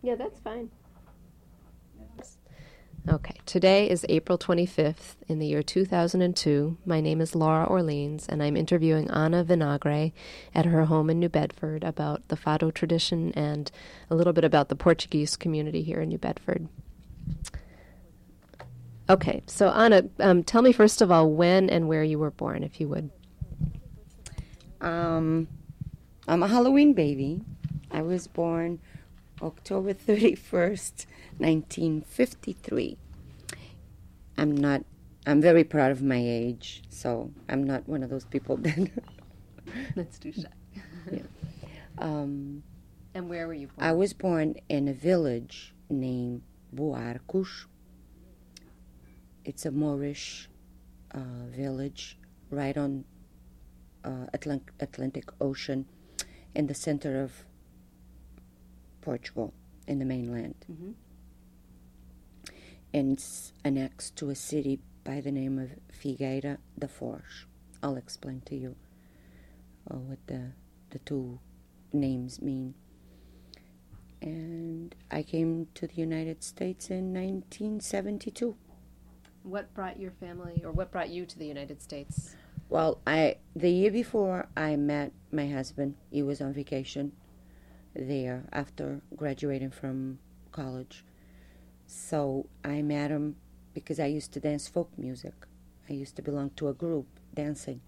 Yeah, that's fine. Okay, today is April 25th in the year 2002. My name is Laura Orleans, and I'm interviewing Ana Vinagre at her home in New Bedford about the Fado tradition and a little bit about the Portuguese community here in New Bedford. Okay, so Ana, tell me first of all when and where you were born, if you would. I'm a Halloween baby. I was born October 31st, 1953. I'm very proud of my age, so I'm not one of those people that... That's too shy. Yeah. And where were you born? I was born in a village named Buarcos. It's a Moorish village right on Atlantic Ocean in the center of Portugal, in the mainland. Mm-hmm. And it's annexed to a city by the name of Figueira da Foz. I'll explain to you what the two names mean. And I came to the United States in 1972. What brought your family, or what brought you to the United States? Well, the year before I met my husband, he was on vacation there after graduating from college. So I met him because I used to dance folk music. I used to belong to a group dancing.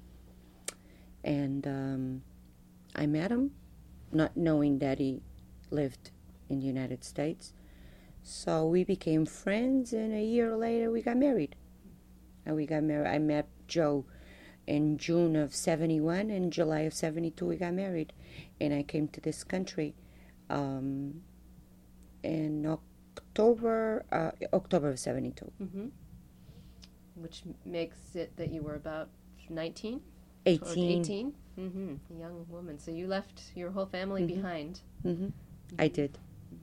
And I met him not knowing that he lived in the United States. So we became friends, and a year later we got married. I met Joe in June of 71, and July of 72 we got married. And I came to this country in October of 72. Mm-hmm. Which makes it that you were about 19? 18. 18? Mm-hmm. A young woman. So you left your whole family Mm-hmm. behind. Mm-hmm. I did.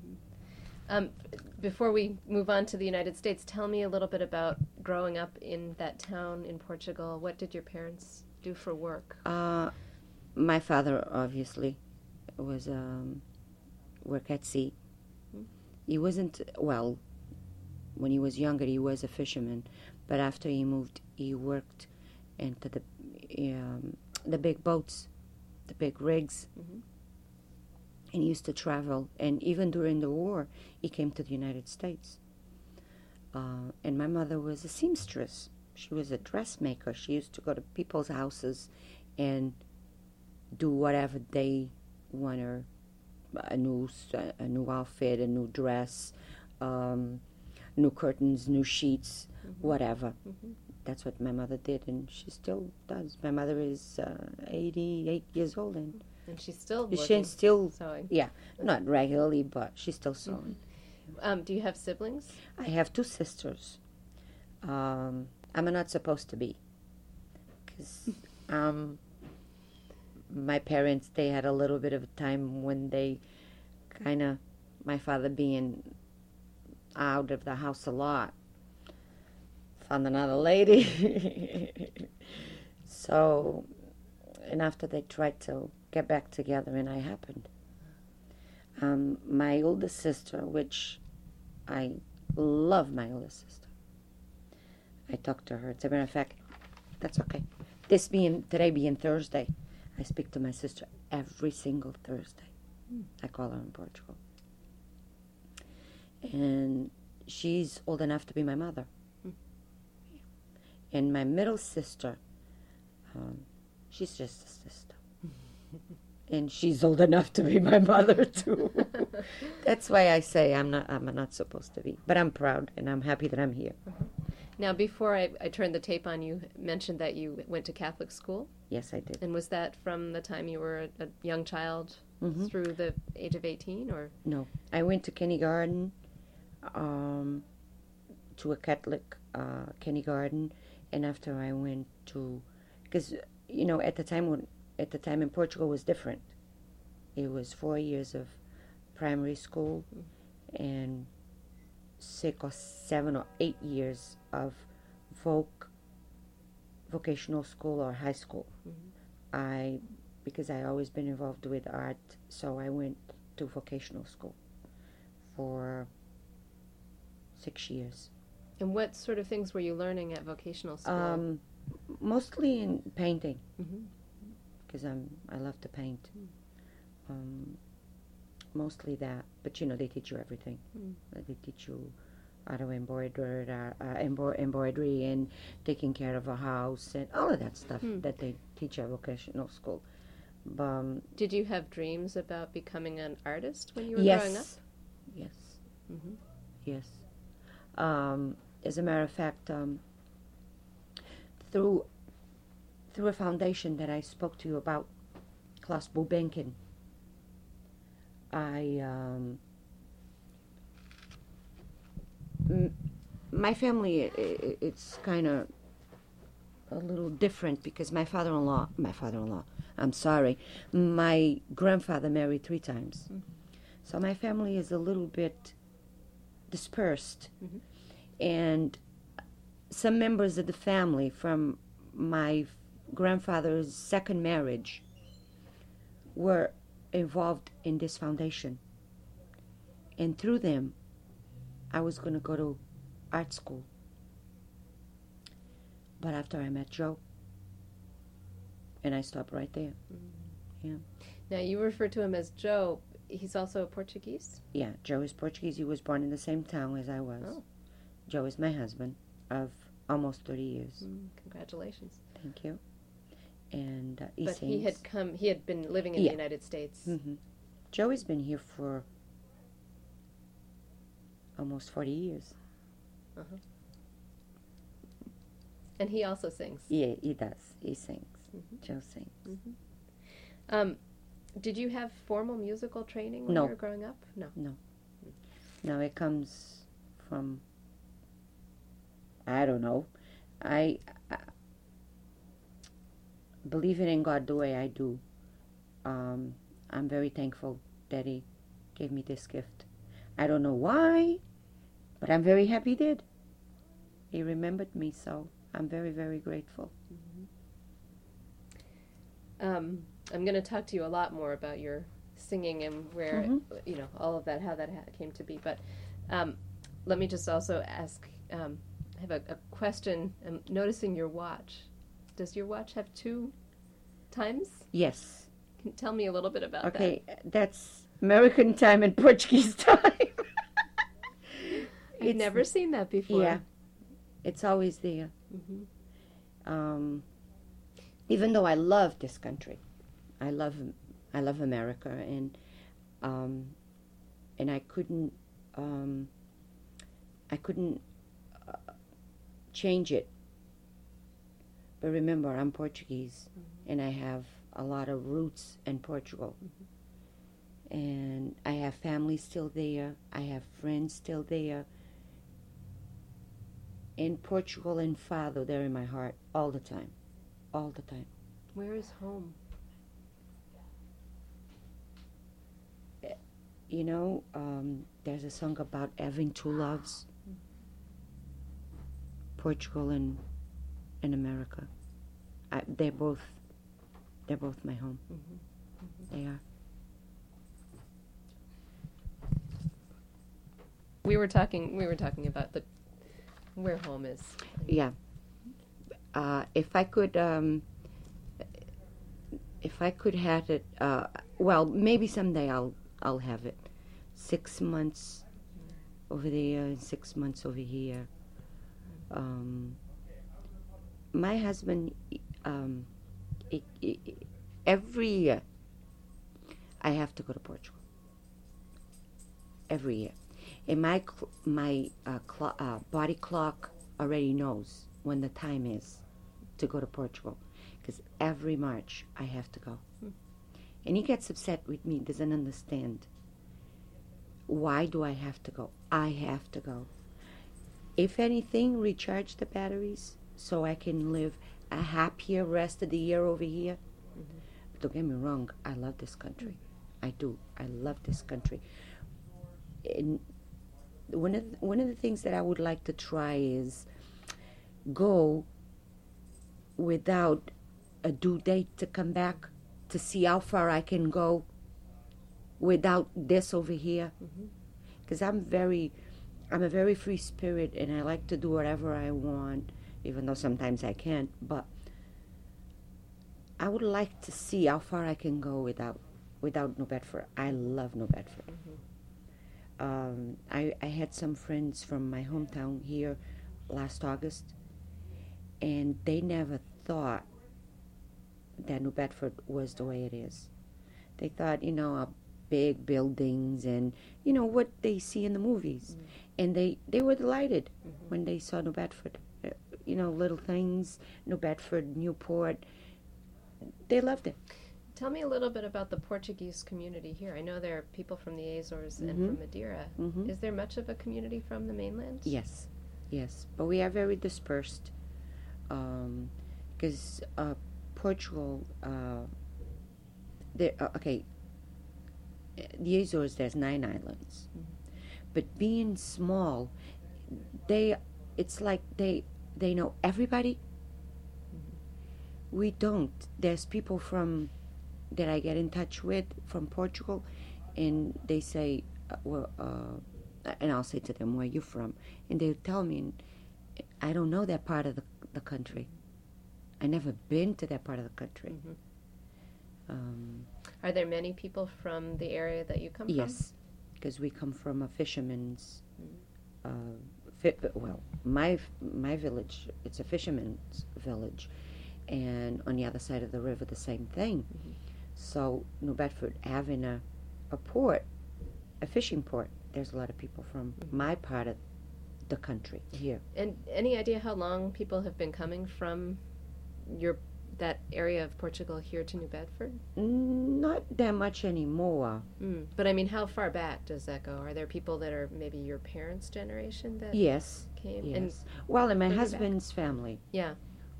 Before we move on to the United States, tell me a little bit about growing up in that town in Portugal. What did your parents do for work? My father, obviously, was work at sea. Mm-hmm. He wasn't, well, when he was younger, he was a fisherman. But after he moved, he worked into the big boats, the big rigs. Mm-hmm. And he used to travel. And even during the war, he came to the United States. And my mother was a seamstress. She was a dressmaker. She used to go to people's houses and do whatever they want her, a new outfit, a new dress, new curtains, new sheets, Mm-hmm. whatever. Mm-hmm. That's what my mother did, and she still does. My mother is 88 years old, and she's still she's working, still sewing. Yeah, not regularly, but she's still sewing. Mm-hmm. Do you have siblings? I have two sisters. I'm not supposed to be, because my parents, they had a little bit of a time when they kind of, my father being out of the house a lot, found another lady. So, and after they tried to get back together, and I happened. My older sister, which I love my older sister. I talked to her. As a matter of fact, that's okay. Today being Thursday, I speak to my sister every single Thursday. I call her in Portugal. And she's old enough to be my mother. And my middle sister, she's just a sister. And she's old enough to be my mother too. That's why I say I'm not supposed to be. But I'm proud, and I'm happy that I'm here. Now, before I turned the tape on, you mentioned that you went to Catholic school. Yes, I did. And was that from the time you were a young child through the age of 18, or? No, I went to kindergarten, to a Catholic kindergarten, and after I went to, because at the time in Portugal was different. It was 4 years of primary school and 6 or 7 or 8 years of vocational school or high school. Because I always been involved with art, so I went to vocational school. for 6 years. And what sort of things were you learning at vocational school? Mostly in painting, Mhm. because I love to paint. Mostly that, but they teach you everything. They teach you how to embroidery and taking care of a house and all of that stuff that they teach at vocational school. Did you have dreams about becoming an artist when you were Yes. growing up? Yes. Mhm. Yes. As a matter of fact, through a foundation that I spoke to you about, Klaus Bubenkin, my family, it's kind of a little different because my grandfather married 3 times. So my family is a little bit dispersed. And some members of the family from my grandfather's second marriage were involved in this foundation. And through them, I was going to go to art school. But after I met Joe, and I stopped right there. Yeah. Now, you refer to him as Joe. He's also Portuguese? Yeah, Joe is Portuguese. He was born in the same town as I was. Oh. Joe is my husband of almost 30 years. Congratulations. Thank you. And he But sings. he had been living in the United States. Joe has been here for almost 40 years. And he also sings. Yeah, he does. He sings. Joe sings. Did you have formal musical training when No. you were growing up? No. No, it comes from, I don't know. I believing in God the way I do. I'm very thankful that He gave me this gift. I don't know why, but I'm very happy He did. He remembered me, so I'm very, very grateful. I'm going to talk to you a lot more about your singing and where, all of that, how that came to be. But let me just also ask, I have a question. I'm noticing your watch. Does your watch have 2 times? Yes. Can you tell me a little bit about that? Okay, that's American time and Portuguese time. I've never seen that before. Yeah, it's always there. Even though I love this country, I love America, and I couldn't change it. But remember, I'm Portuguese, and I have a lot of roots in Portugal. And I have family still there. I have friends still there. And Portugal and Fado, they're in my heart all the time. All the time. Where is home? There's a song about having 2 loves. Portugal and America. They're both my home. They are. We were talking about where home is. Yeah. If I could have it, well, maybe someday I'll have it. 6 months over there and 6 months over here. My husband, every year, I have to go to Portugal. Every year. And my body clock already knows when the time is to go to Portugal. Because every March, I have to go. And he gets upset with me, doesn't understand. Why do I have to go? I have to go. If anything, recharge the batteries so I can live a happier rest of the year over here. But don't get me wrong, I love this country. I do. I love this country. And one of the things that I would like to try is go without a due date to come back, to see how far I can go without this over here. because I'm a very free spirit, and I like to do whatever I want, even though sometimes I can't. But I would like to see how far I can go without New Bedford. I love New Bedford. I had some friends from my hometown here last August, and they never thought that New Bedford was the way it is. They thought, big buildings and, what they see in the movies. And they were delighted when they saw New Bedford. Little things, New Bedford, Newport. They loved it. Tell me a little bit about the Portuguese community here. I know there are people from the Azores and from Madeira. Is there much of a community from the mainland? Yes. But we are very dispersed because Portugal, the Azores, there's 9 islands. But being small, it's like they know everybody. We don't. There's people that I get in touch with from Portugal, and they say, and I'll say to them, where are you from? And they'll tell me, I don't know that part of the country. I never been to that part of the country. Are there many people from the area that you come from? Yes, because we come from a fisherman's, my village, it's a fisherman's village, and on the other side of the river, the same thing. So New Bedford having a port, a fishing port, there's a lot of people from my part of the country here. And any idea how long people have been coming from that area of Portugal here to New Bedford? Not that much anymore. But I mean, how far back does that go? Are there people that are maybe your parents' generation that Yes. came? Yes. And well, in my further husband's family, yeah.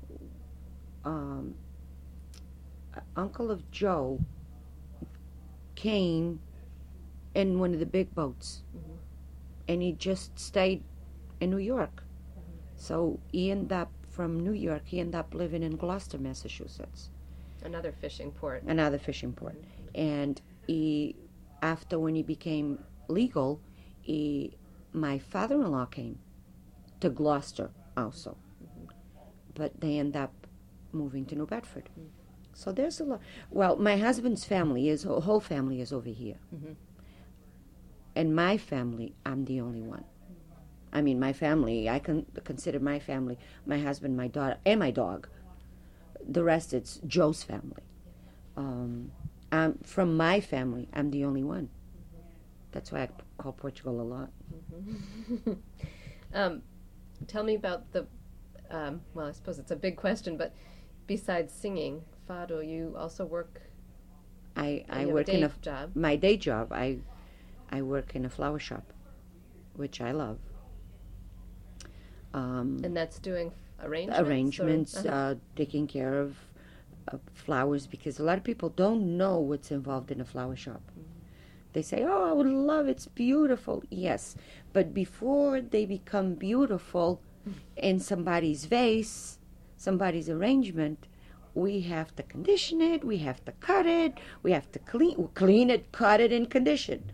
Uncle of Joe came in one of the big boats, and he just stayed in New York. So he ended up from New York. He ended up living in Gloucester, Massachusetts. Another fishing port. And after when he became legal, my father-in-law came to Gloucester also. But they end up moving to New Bedford. So there's a lot. Well, my husband's whole family is over here. And my family, I'm the only one. I mean, my family, I can consider my family, my husband, my daughter, and my dog. The rest, it's Joe's family. From my family, I'm the only one. That's why I call Portugal a lot. Tell me about well, I suppose it's a big question, but besides singing fado, you also work. I work in a job. My day job. I work in a flower shop, which I love. And that's doing arrangements. Arrangements, taking care of flowers, because a lot of people don't know what's involved in a flower shop. They say, "Oh, I would love it's beautiful." Yes, but before they become beautiful in somebody's vase, somebody's arrangement, we have to condition it, we have to cut it, we have to clean it, cut it, and condition.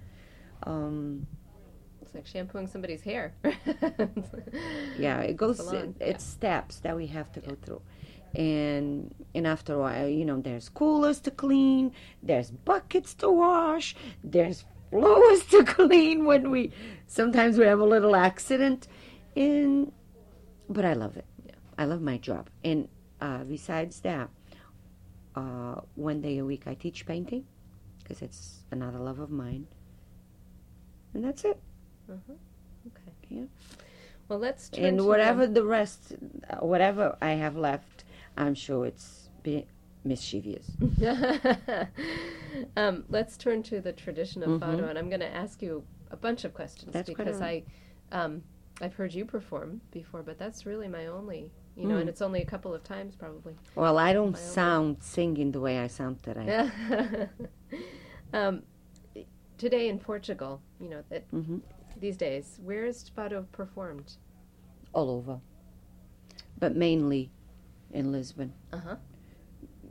It's like shampooing somebody's hair. Yeah, it goes. It's steps that we have to go through, and after a while, there's coolers to clean, there's buckets to wash, there's floors to clean. Sometimes we have a little accident, but I love it. Yeah. I love my job, and besides that, 1 day a week I teach painting, because it's another love of mine, and that's it. Okay. Yeah. Well, let's turn and to whatever I have left, I'm sure it's mischievous. Let's turn to the tradition of fado, and I'm going to ask you a bunch of questions. That's because I've heard you perform before, but that's really my only, and it's only a couple of times probably. Well, I don't sound singing the way I sound today. Today in Portugal, these days, where is fado performed? All over, but mainly in Lisbon.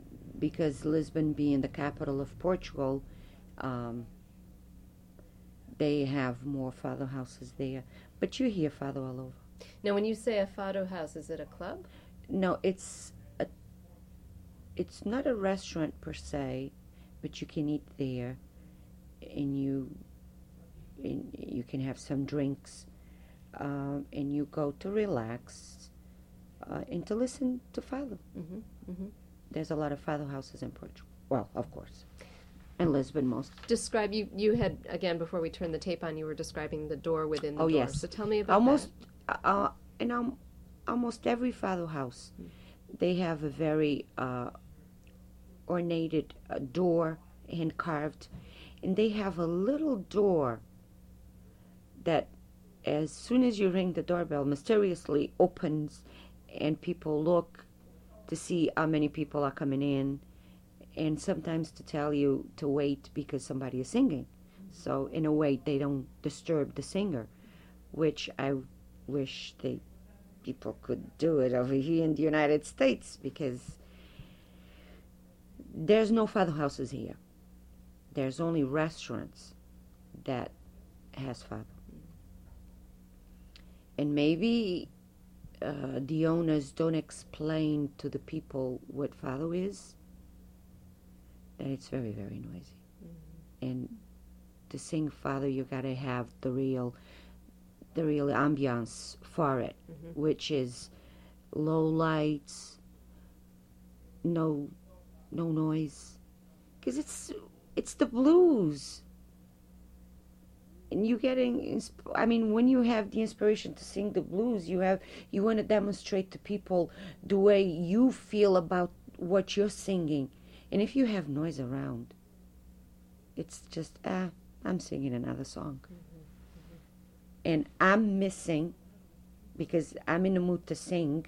Because Lisbon being the capital of Portugal, they have more fado houses there. But you hear fado all over. Now, when you say a fado house, is it a club? No, it's not a restaurant per se, but you can eat there, and you can have some drinks, and you go to relax and to listen to fado. Mm-hmm. Mm-hmm. There's a lot of fado houses in Portugal. Well, of course, and Lisbon most. Describe, you had, again, before we turned the tape on, you were describing the door within the door. Yes. So tell me about almost in almost every fado house, they have a very ornated door, hand carved, and they have a little door that, as soon as you ring the doorbell, mysteriously opens, and people look to see how many people are coming in, and sometimes to tell you to wait because somebody is singing. So in a way, they don't disturb the singer, which I wish people could do it over here in the United States, because there's no fado houses here. There's only restaurants that has fado. And maybe the owners don't explain to the people what fado is, that it's very, very noisy. And to sing fado, you gotta have the real ambiance for it, which is low lights, no noise, because it's the blues. And you getting, when you have the inspiration to sing the blues, you want to demonstrate to people the way you feel about what you're singing. And if you have noise around, it's just, I'm singing another song. And I'm missing, because I'm in the mood to sing,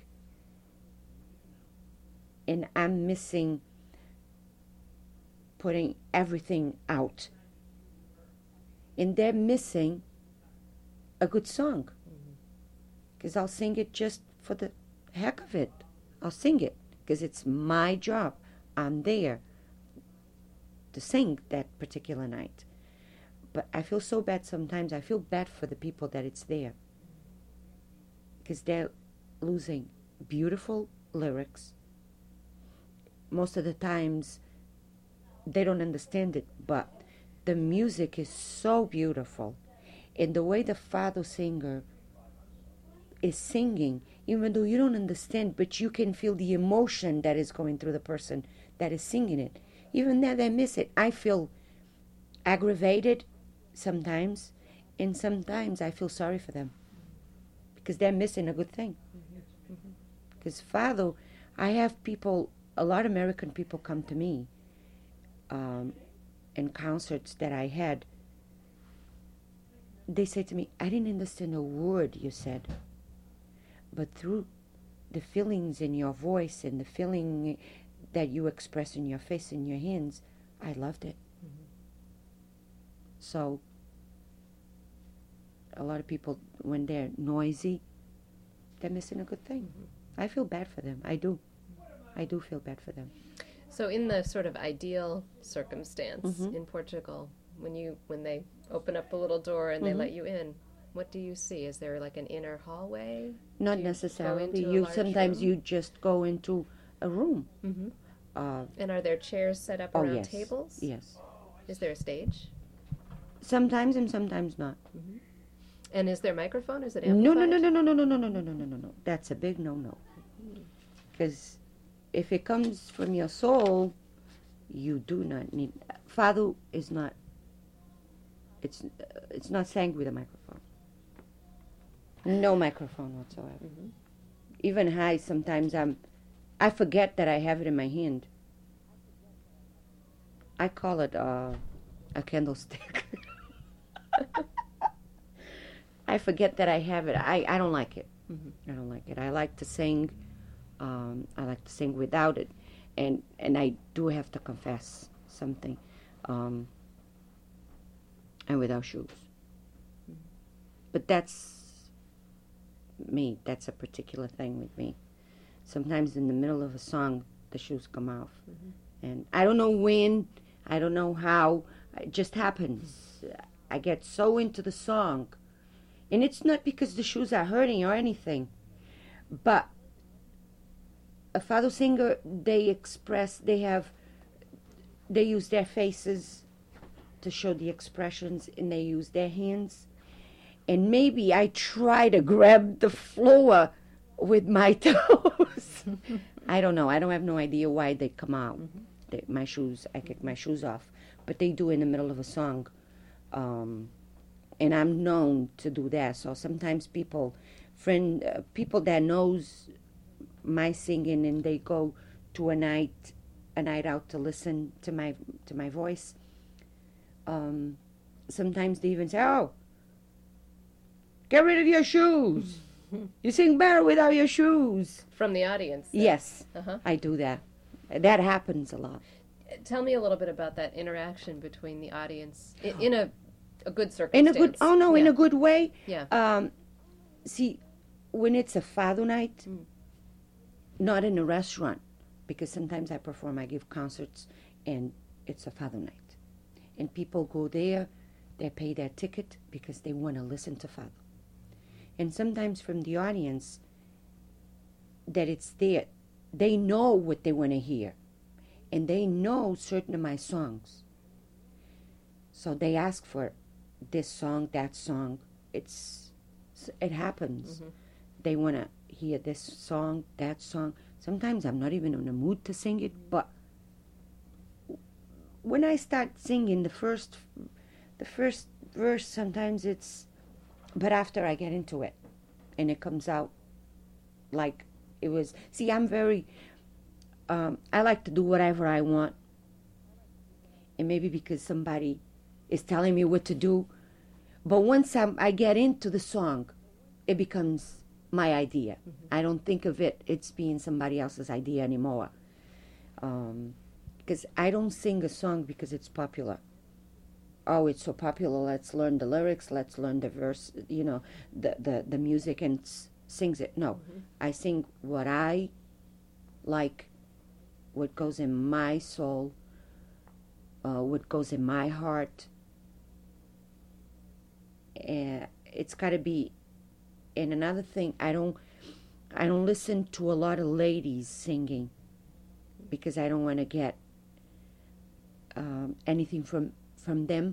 and I'm missing putting everything out. And they're missing a good song, because I'll sing it just for the heck of it. I'll sing it because it's my job. I'm there to sing that particular night. But I feel so bad sometimes. I feel bad for the people that it's there, because they're losing beautiful lyrics. Most of the times they don't understand it, but the music is so beautiful. And the way the fado singer is singing, even though you don't understand, but you can feel the emotion that is going through the person that is singing it. Even then, they miss it. I feel aggravated sometimes, and sometimes I feel sorry for them, because they're missing a good thing. Because fado, I have people, a lot of American people come to me in concerts that I had. They say to me, I didn't understand a word you said, but through the feelings in your voice and the feeling that you express in your face and your hands, I loved it. So a lot of people, when they're noisy, they're missing a good thing. I feel bad for them. I do feel bad for them. So in the sort of ideal circumstance in Portugal, when they open up a little door and they let you in, what do you see? Is there like an inner hallway? Not necessarily. You sometimes you just go into a room. And are there chairs set up around tables? Yes. Is there a stage? Sometimes and sometimes not. And is there a microphone? Is it amplified? No. That's a big no. Because if it comes from your soul, you do not need. Fado is not. It's not sang with a microphone. No microphone whatsoever. Even high, sometimes I forget that I have it in my hand. I call it a candlestick. I forget that I have it. I don't like it. I don't like it. I like to sing. I like to sing without it, and I do have to confess something, and without shoes. But that's me. That's a particular thing with me. Sometimes in the middle of a song, the shoes come off, and I don't know when. I don't know how. It just happens. I get so into the song. And it's not because the shoes are hurting or anything. But a fado singer, they use their faces to show the expressions, and they use their hands. And maybe I try to grab the floor with my toes. I don't know. I don't have no idea why they come out. My shoes, I kick my shoes off. But they do in the middle of a song. And I'm known to do that. So sometimes people that knows my singing, and they go to a night out to listen to my voice. Sometimes they even say, "Oh, get rid of your shoes. You sing better without your shoes." From the audience? Yes, I do that. That happens a lot. Tell me a little bit about that interaction between the audience in a good circumstance. In a good way. Yeah. See, when it's a fado night, not in a restaurant, because sometimes I give concerts, and it's a fado night. And people go there, they pay their ticket because they want to listen to fado. And sometimes from the audience, that it's there, they know what they want to hear. And they know certain of my songs. So they ask for this song, that song. It happens. They want to hear this song, that song. Sometimes I'm not even in the mood to sing it, but when I start singing the first verse, sometimes but after I get into it, and it comes out like it was. See, I'm very, I like to do whatever I want, and maybe because somebody is telling me what to do, but once I get into the song, it becomes my idea. I don't think of it's being somebody else's idea anymore. Because I don't sing a song because it's popular. Oh, it's so popular, let's learn the lyrics, let's learn the verse, the music, and sings it. No, I sing what I like, what goes in my soul, what goes in my heart. It's got to be. And another thing, I don't listen to a lot of ladies singing, because I don't want to get anything from them.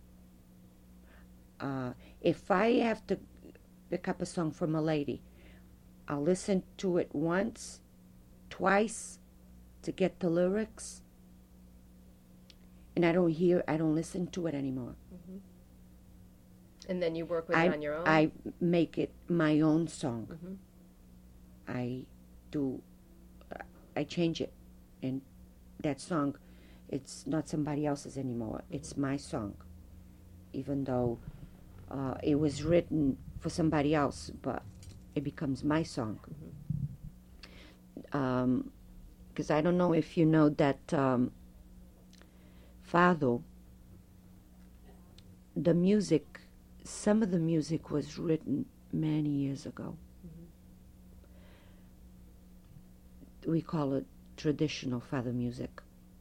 If I have to pick up a song from a lady, I'll listen to it once, twice, to get the lyrics, and I don't listen to it anymore. And then you work with it on your own? I make it my own song. I change it, and that song, it's not somebody else's anymore. It's my song, even though it was written for somebody else, but it becomes my song. Because I don't know if you know that fado, the music, some of the music was written many years ago. We call it traditional fado music.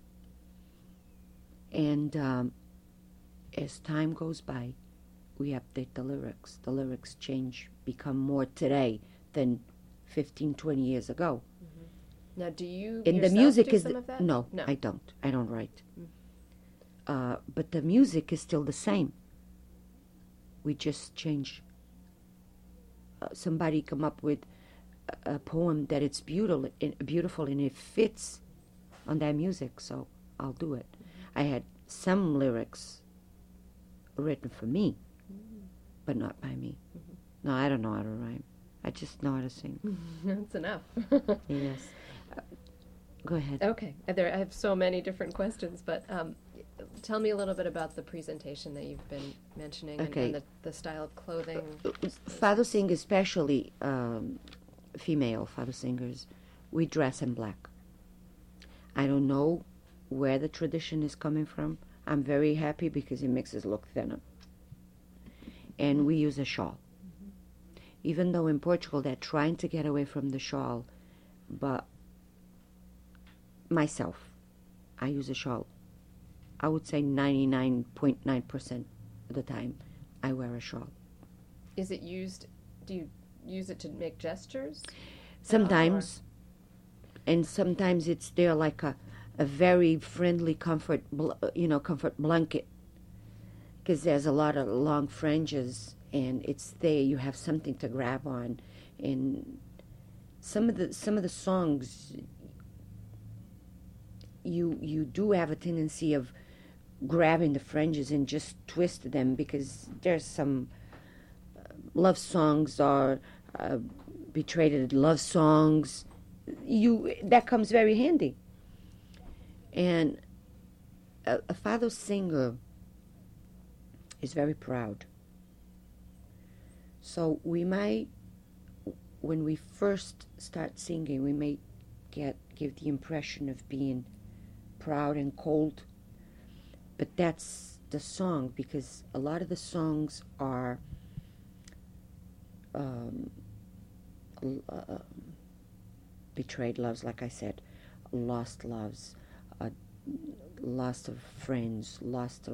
And as time goes by, we update the lyrics. The lyrics change, become more today than 15, 20 years ago. Now, do you and yourself the music do is some of that? No, I don't. I don't write. But the music is still the same. We just change. Somebody come up with a poem that it's beautiful, and it fits on that music, so I'll do it. I had some lyrics written for me, but not by me. No, I don't know how to rhyme. I just know how to sing. That's enough. Yes. Go ahead. Okay. I have so many different questions, but tell me a little bit about the presentation that you've been mentioning, and the style of clothing. Fado singers, especially female fado singers, we dress in black. I don't know where the tradition is coming from. I'm very happy because it makes us look thinner. And we use a shawl. Even though in Portugal they're trying to get away from the shawl, but myself, I use a shawl. I would say 99.9% of the time I wear a shawl. Is it used, do you use it to make gestures? Sometimes, and sometimes it's there like a very friendly comfort blanket, because there's a lot of long fringes and it's there. You have something to grab on, and some of the songs you do have a tendency of grabbing the fringes and just twist them, because there's some love songs or betrayed love songs. That comes very handy. And a fado singer is very proud. So we might, when we first start singing, we may give the impression of being proud and cold, but that's the song, because a lot of the songs are betrayed loves, like I said, lost loves, loss of friends, loss of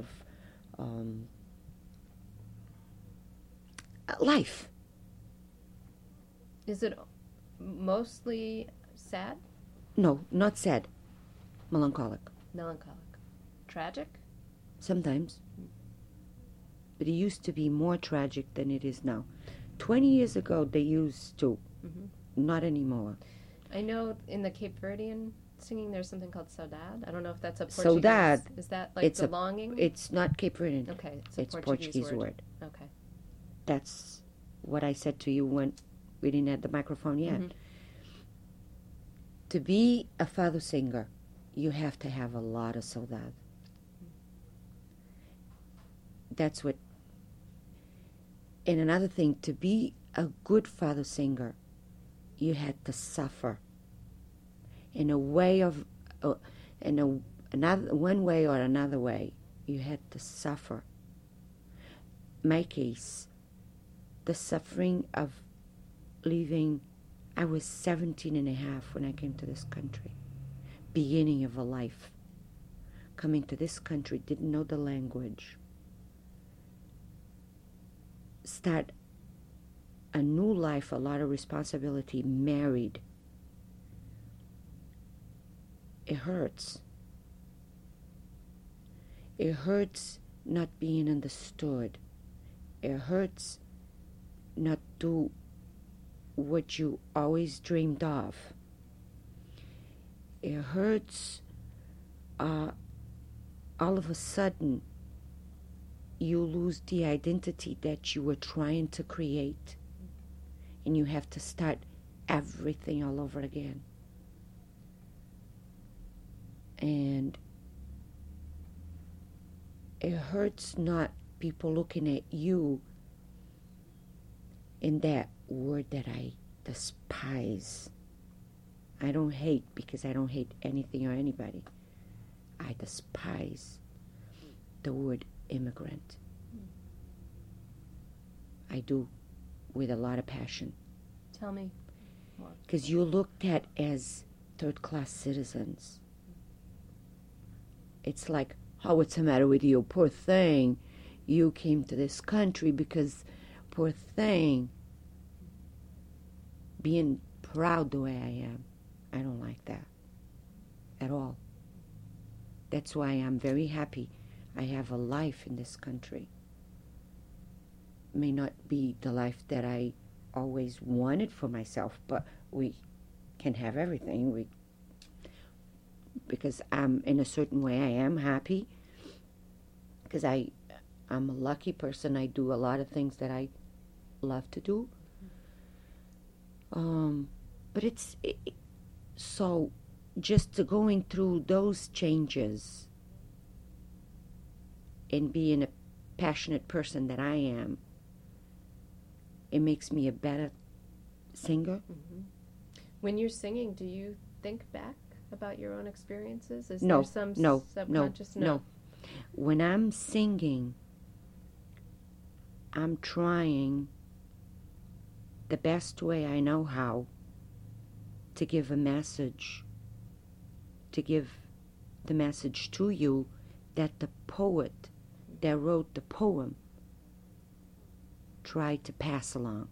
life. Is it mostly sad? No, not sad. Melancholic. Melancholic. Tragic? Sometimes. But it used to be more tragic than it is now. 20 years ago, they used to. Mm-hmm. Not anymore. I know in the Cape Verdean singing there's something called saudade. I don't know if that's a Portuguese. Saudade. Is that like it's longing? It's not Cape Verdean. Okay, it's a Portuguese word. Okay. That's what I said to you when we didn't have the microphone yet. Mm-hmm. To be a fado singer, you have to have a lot of saudade. That's what. And another thing, to be a good fado singer, you had to suffer. In a way of, one way or another way, you had to suffer. My case, the suffering of leaving, I was 17 and a half when I came to this country. Beginning of a life. Coming to this country, didn't know the language. Start a new life, a lot of responsibility, married. It hurts. It hurts not being understood. It hurts not do what you always dreamed of. It hurts all of a sudden you lose the identity that you were trying to create, and you have to start everything all over again. And it hurts not people looking at you in that word that I despise. I don't hate, because I don't hate anything or anybody. I despise the word immigrant. I do, with a lot of passion. Tell me more. Because you're looked at as third-class citizens. It's like, oh, what's the matter with you? Poor thing. You came to this country because, poor thing. Being proud the way I am, I don't like that at all. That's why I'm very happy I have a life in this country. May not be the life that I always wanted for myself, but we can have everything. Because I'm, in a certain way, I am happy. Because I'm a lucky person. I do a lot of things that I love to do. But so just going through those changes and being a passionate person that I am, it makes me a better singer. Mm-hmm. When you're singing, do you think back about your own experiences? Is no, there some no, subconscious? No. When I'm singing, I'm trying the best way I know how to give a message, to give the message to you that the poet that wrote the poem try to pass along.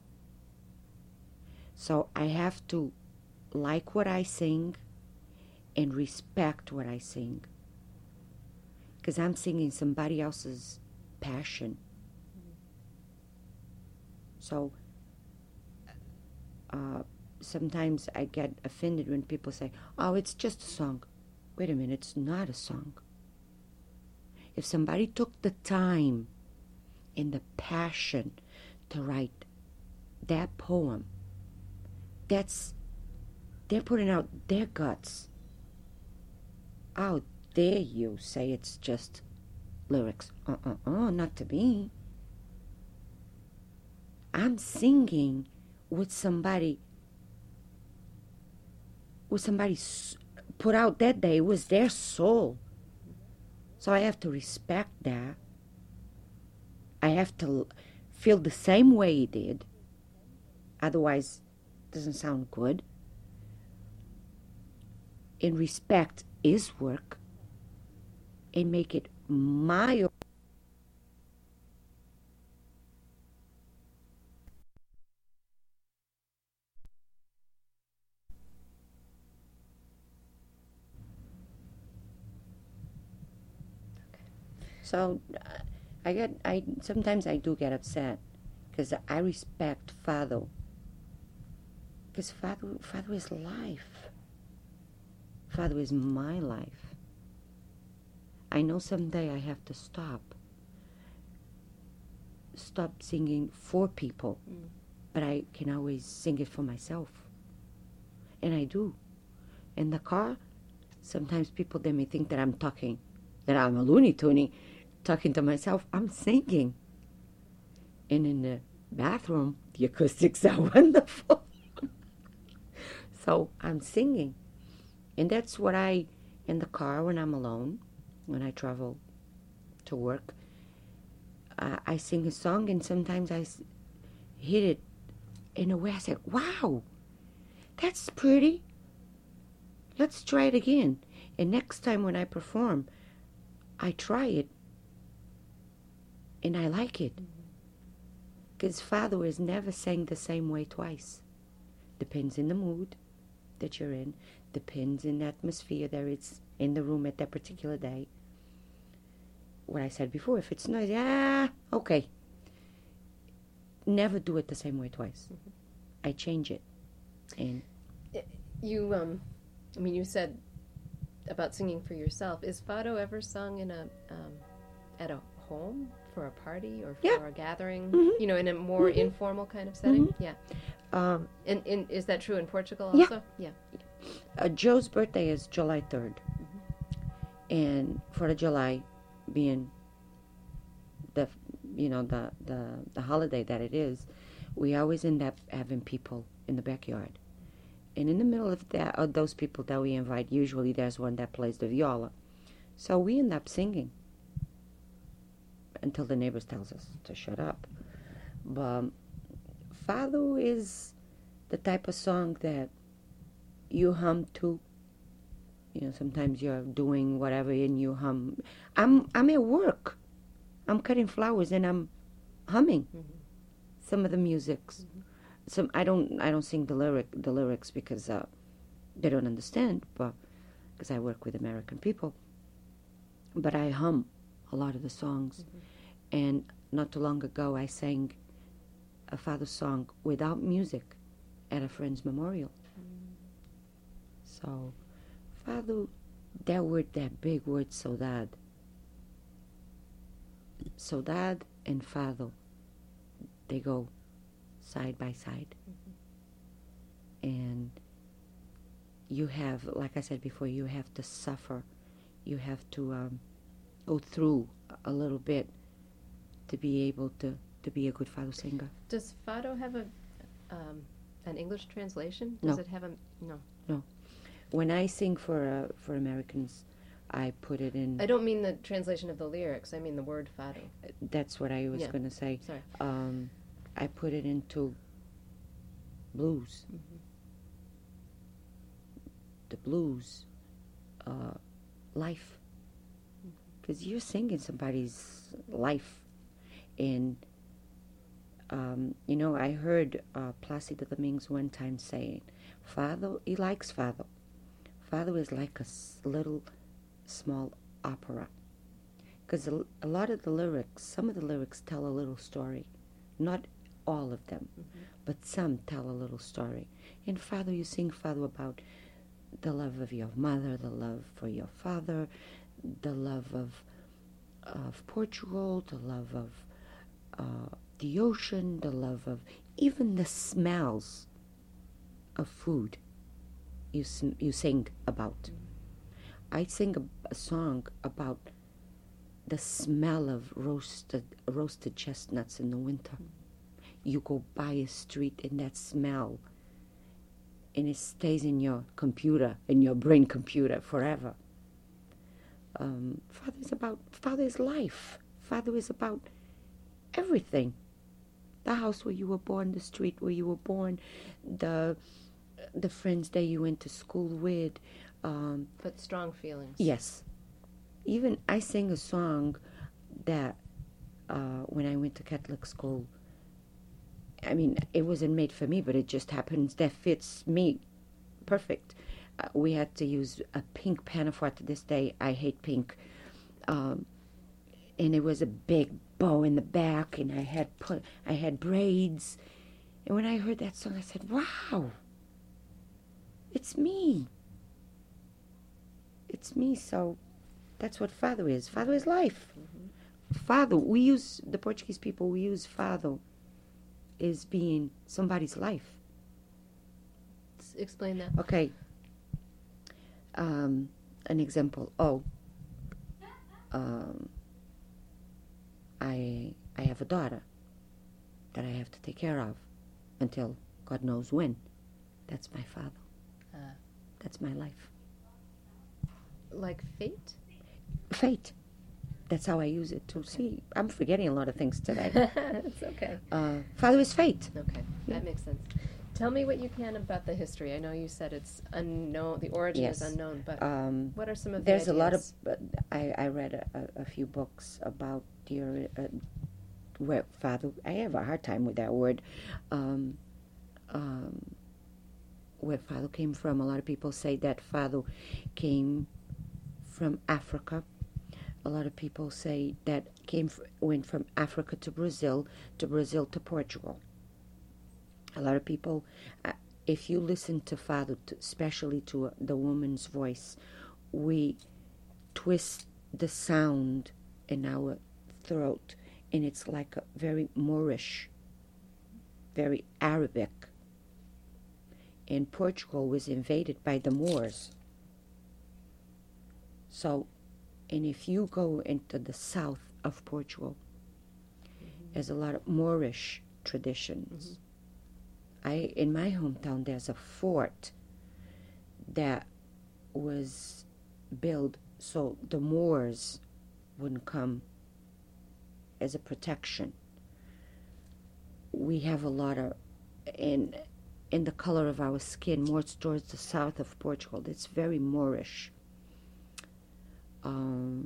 So I have to like what I sing and respect what I sing. Because I'm singing somebody else's passion. So sometimes I get offended when people say, oh, it's just a song. Wait a minute, it's not a song. If somebody took the time and the passion to write that poem, they're putting out their guts. How dare you say it's just lyrics? Not to me. I'm singing with somebody put out that day. It was their soul. So I have to respect that. I have to feel the same way he did. Otherwise, it doesn't sound good. And respect his work and make it my. So sometimes I do get upset because I respect Fado. Because Fado is life. Fado is my life. I know someday I have to stop singing for people, but I can always sing it for myself. And I do. In the car, sometimes people, they may think that I'm talking, that I'm a Looney Tune, talking to myself. I'm singing. And in the bathroom, the acoustics are wonderful. So I'm singing. And that's what in the car when I'm alone, when I travel to work, I sing a song, and sometimes I hit it in a way I say, wow, that's pretty. Let's try it again. And next time when I perform, I try it, and I like it. Because Fado is never sang the same way twice. Depends in the mood that you're in. Depends in the atmosphere there is in the room at that particular day. What I said before, if it's noisy, okay. Never do it the same way twice. I change it. And you, you said about singing for yourself. Is Fado ever sung in at a home for a party or for a gathering? You know, in a more informal kind of setting. Yeah. And is that true in Portugal also? Yeah. Joe's birthday is July 3rd, and for the July being the holiday that it is, we always end up having people in the backyard. And in the middle of those people that we invite, usually there's one that plays the viola. So we end up singing until the neighbors tells us to shut up. But Fado is the type of song that you hum to. You know, sometimes you're doing whatever and you hum. I'm at work. I'm cutting flowers and I'm humming some of the musics. Some I don't sing the lyrics because they don't understand, but because I work with American people. But I hum a lot of the songs. And not too long ago I sang a Fado song without music at a friend's memorial. So Fado, that big word, saudade. Saudade and Fado, they go side by side. And you have, like I said before, you have to suffer. You have to go through a little bit to be able to be a good Fado singer. Does Fado have an English translation? Does it have No. When I sing for Americans, I put it in. I don't mean the translation of the lyrics. I mean the word Fado. That's what I was going to say. Sorry. I put it into blues. The blues, life. Because you're singing somebody's life, and I heard Plácido Domingos one time saying, Fado, he likes Fado. Fado is like a little small opera. Because a lot of the lyrics, some of the lyrics tell a little story. Not all of them, but some tell a little story. In Fado, you sing Fado about the love of your mother, the love for your father, the love of Portugal, the love of the ocean, the love of even the smells of food you sing about. I sing a song about the smell of roasted chestnuts in the winter. You go by a street and that smell, and it stays in your computer, in your brain computer forever. Father is life. Father is about everything. The house where you were born, the street where you were born, the friends that you went to school with. But strong feelings. Yes. Even I sang a song that when I went to Catholic school, I mean, it wasn't made for me, but it just happens that fits me perfect. We had to use a pink pinafore. To this day, I hate pink. And it was a big bow in the back, and I had braids. And when I heard that song, I said, wow, it's me. It's me. So that's what Fado is. Fado is life. Fado, the Portuguese people, we use Fado as being somebody's life. Explain that. Okay. An example. I have a daughter that I have to take care of until God knows when. That's my father. That's my life. Like fate? Fate. That's how I use it to see. I'm forgetting a lot of things today. It's okay. Father is fate. Okay, that makes sense. Tell me what you can about the history. I know you said it's unknown, the origin is unknown, but what are some of the There's ideas? a lot of, I read a few books about where Father, I have a hard time with that word, where Father came from. A lot of people say that Father came from Africa. A lot of people say that went from Africa to Brazil to Portugal. A lot of people, if you listen to Fado, especially to the woman's voice, we twist the sound in our throat, and it's like a very Moorish, very Arabic. And Portugal was invaded by the Moors. So, and if you go into the south of Portugal, there's a lot of Moorish traditions. In my hometown, there's a fort that was built so the Moors wouldn't come as a protection. We have a lot of, in the color of our skin, more towards the south of Portugal. It's very Moorish. And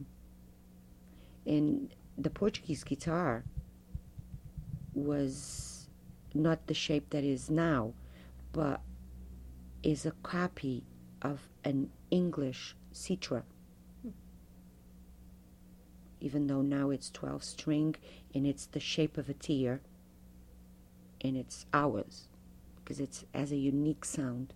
the Portuguese guitar was not the shape that is now, but is a copy of an English citra. Even though now it's 12 string and it's the shape of a tear, and it's ours because it has a unique sound.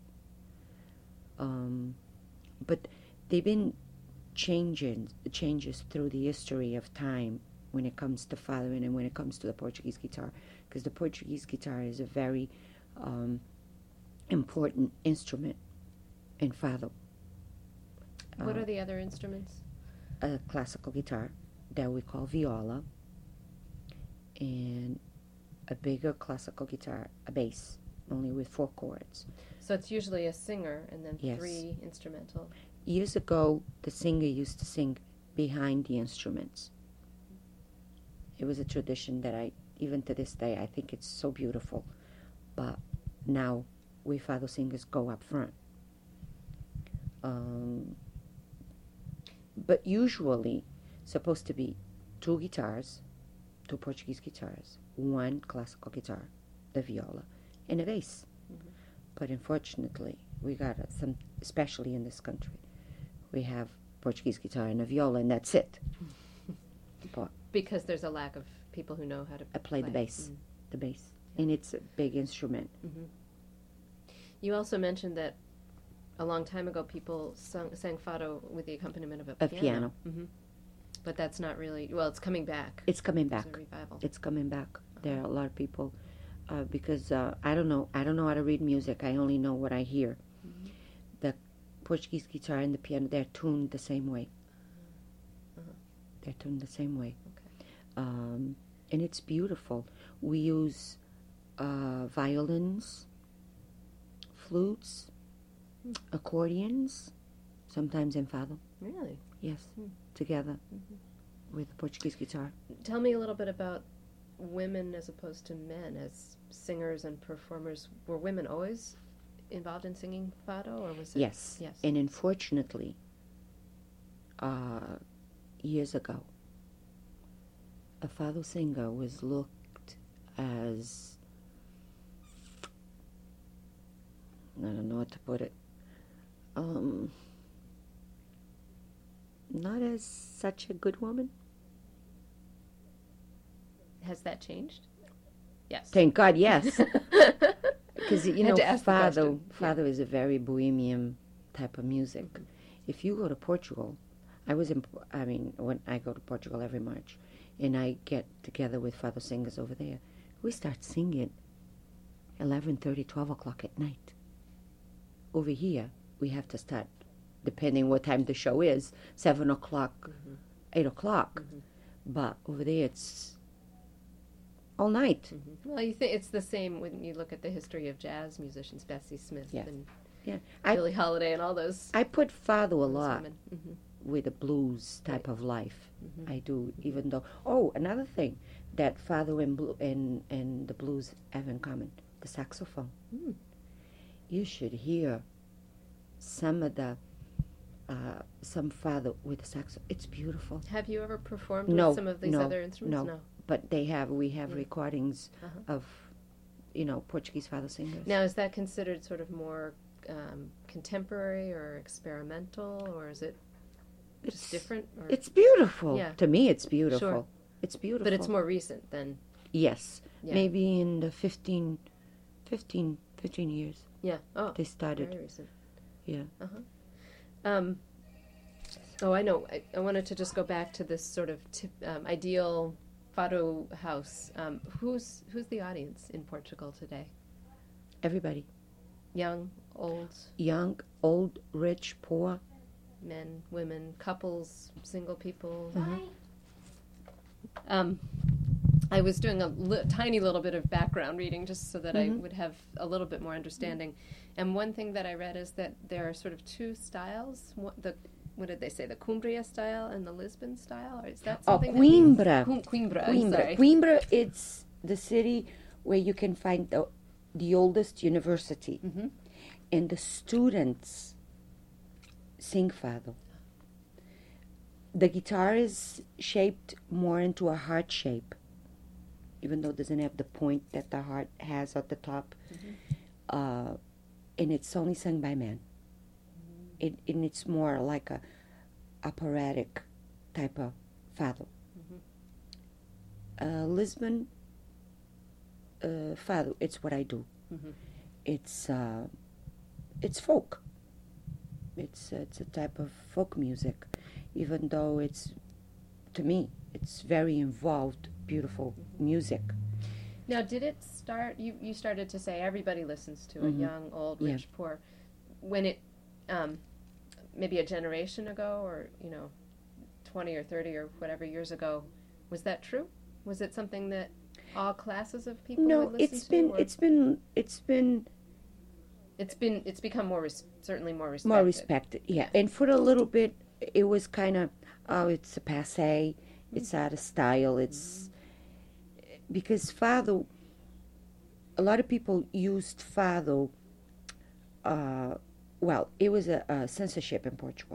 But they've been changes through the history of time when it comes to Fado and when it comes to the Portuguese guitar, because the Portuguese guitar is a very important instrument in Fado. What are the other instruments? A classical guitar that we call viola, and a bigger classical guitar, a bass, only with 4 chords. So it's usually a singer and then Yes. 3 instrumental. Years ago, the singer used to sing behind the instruments. It was a tradition that even to this day, I think it's so beautiful. But now, we Fado singers go up front. But usually, supposed to be 2 guitars, 2 Portuguese guitars, one classical guitar, the viola, and a bass. But unfortunately, we got some, especially in this country, we have Portuguese guitar and a viola, and that's it. But Because there's a lack of people who know how to I play the bass, and it's a big instrument. You also mentioned that a long time ago people sang fado with the accompaniment of a piano. But that's not really, well, it's coming back. It's coming There's back. a revival. It's coming back. There are a lot of people, because I don't know how to read music. I only know what I hear. The Portuguese guitar and the piano, they're tuned the same way. They're tuned the same way. And it's beautiful. We use violins, flutes, accordions, sometimes in fado. Really? Yes, together with the Portuguese guitar. Tell me a little bit about women as opposed to men as singers and performers. Were women always involved in singing fado, or was it? Yes. And unfortunately, years ago, a fado singer was looked as, I don't know how to put it, not as such a good woman. Has that changed? Yes. Thank God, yes. Because, you know, to ask the fado question. is a very bohemian type of music. If you go to Portugal, when I go to Portugal every March, and I get together with fado singers over there, we start singing 11:30, 12 o'clock at night. Over here, we have to start, depending what time the show is, 7 o'clock, 8 o'clock. But over there, it's all night. Well, you think it's the same when you look at the history of jazz musicians, Bessie Smith and Billie Holiday and all those. I put fado a lot women. with a blues type of life. I do, even though. Oh, another thing that fado and the blues have in common: the saxophone. You should hear some of the some fado with the saxophone. It's beautiful. Have you ever performed with some of these other instruments? No. But we have recordings of, Portuguese fado singers. Now, is that considered sort of more contemporary or experimental, or is it just different? Or? It's beautiful. Yeah. To me, it's beautiful. Sure. It's beautiful. But it's more recent than... Yes. Yeah. Maybe in the 15 years. Yeah. Oh, they started. Very recent. Yeah. I know. I wanted to just go back to this sort of ideal fado house. Who's the audience in Portugal today? Everybody. Young, old? Young, old, rich, poor. Men, women, couples, single people. I was doing a tiny little bit of background reading just so that I would have a little bit more understanding. And one thing that I read is that there are sort of two styles. What did they say? The Cumbria style and the Lisbon style? Or is that something? Coimbra. Coimbra. Coimbra, it's the city where you can find the oldest university. And the students sing fado. The guitar is shaped more into a heart shape, even though it doesn't have the point that the heart has at the top. And it's only sung by men. And it's more like a operatic type of fado. Lisbon fado, it's what I do. It's folk. It's a type of folk music, even though to me, it's very involved, beautiful music. Now, did it start, you started to say everybody listens to it, young, old, rich, poor. When it, maybe a generation ago or, 20 or 30 or whatever years ago, was that true? Was it something that all classes of people would listen to? It's become certainly more respected. More respected, yeah. And for a little bit, it was kind of, it's a passé, it's out of style, it's... Because fado, a lot of people used fado, it was a censorship in Portugal.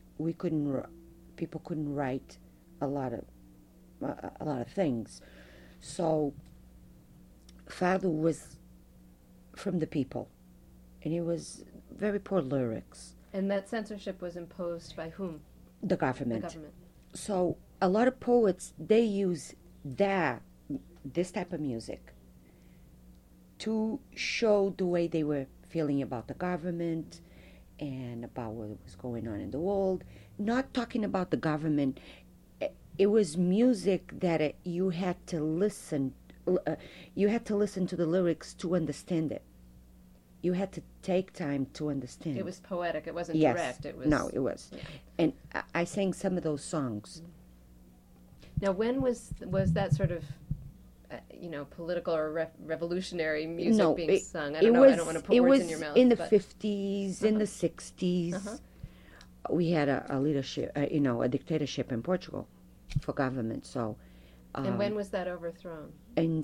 People couldn't write a lot of things. So Fado was from the people, and it was very poor lyrics. And that censorship was imposed by whom? The The government. government. So a lot of poets, they use this type of music to show the way they were feeling about the government and about what was going on in the world. Not talking about the government. It was music that you had to listen. You had to listen to the lyrics to understand it. You had to take time to understand. It was poetic. It wasn't Yes. direct. It was. No, it was. Yeah. And I sang some of those songs. Now, when was that sort of, political or revolutionary music No, being sung? I it don't know. was, I don't want to put it words was in your mouth. in the but 50s, in the 60s. Uh-huh. We had a leadership, a dictatorship in Portugal for government. So, and when was that overthrown? in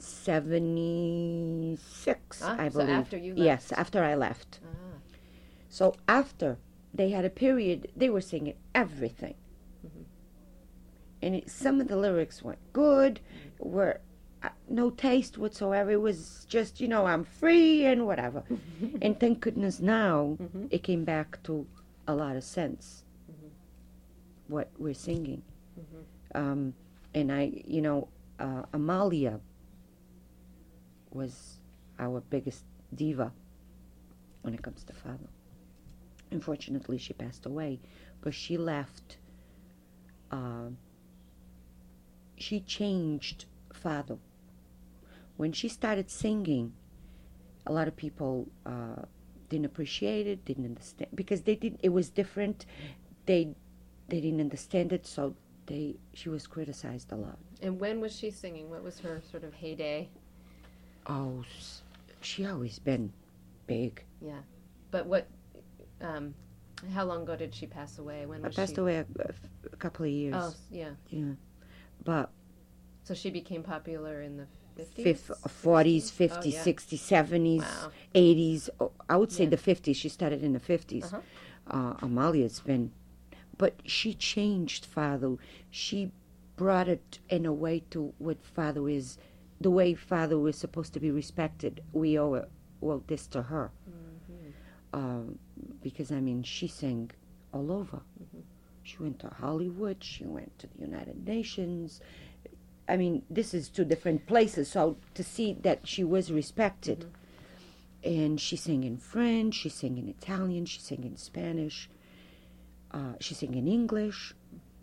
76, I so believe. after you left. Yes, after I left. Ah. So after they had a period, they were singing everything. Mm-hmm. And some of the lyrics weren't good, were no taste whatsoever. It was just, I'm free and whatever. And thank goodness now Mm-hmm. it came back to a lot of sense, what we're singing. Mm-hmm. And Amalia was our biggest diva when it comes to Fado. Unfortunately, she passed away, but she left. She changed Fado. When she started singing, a lot of people didn't appreciate it, didn't understand, because they did. It was different. They didn't understand it, so she was criticized a lot. And when was she singing? What was her sort of heyday? Oh, she always been big. Yeah, but what? How long ago did she pass away? When I was passed she? away a couple of years. Oh, yeah. Yeah, but So she became popular in the 50s? 40s, 50s, Oh, yeah. 60s, 70s, Wow. 80s. Oh, I would say Yeah. the 50s. She started in the 50s. Uh-huh. Amalia's been, but she changed Fado. She brought it in a way to what Fado is, the way Fado is supposed to be respected. We owe this to her. Because, she sang all over. She went to Hollywood. She went to the United Nations. This is two different places. So to see that she was respected. And she sang in French. She sang in Italian. She sang in Spanish. She sang in English.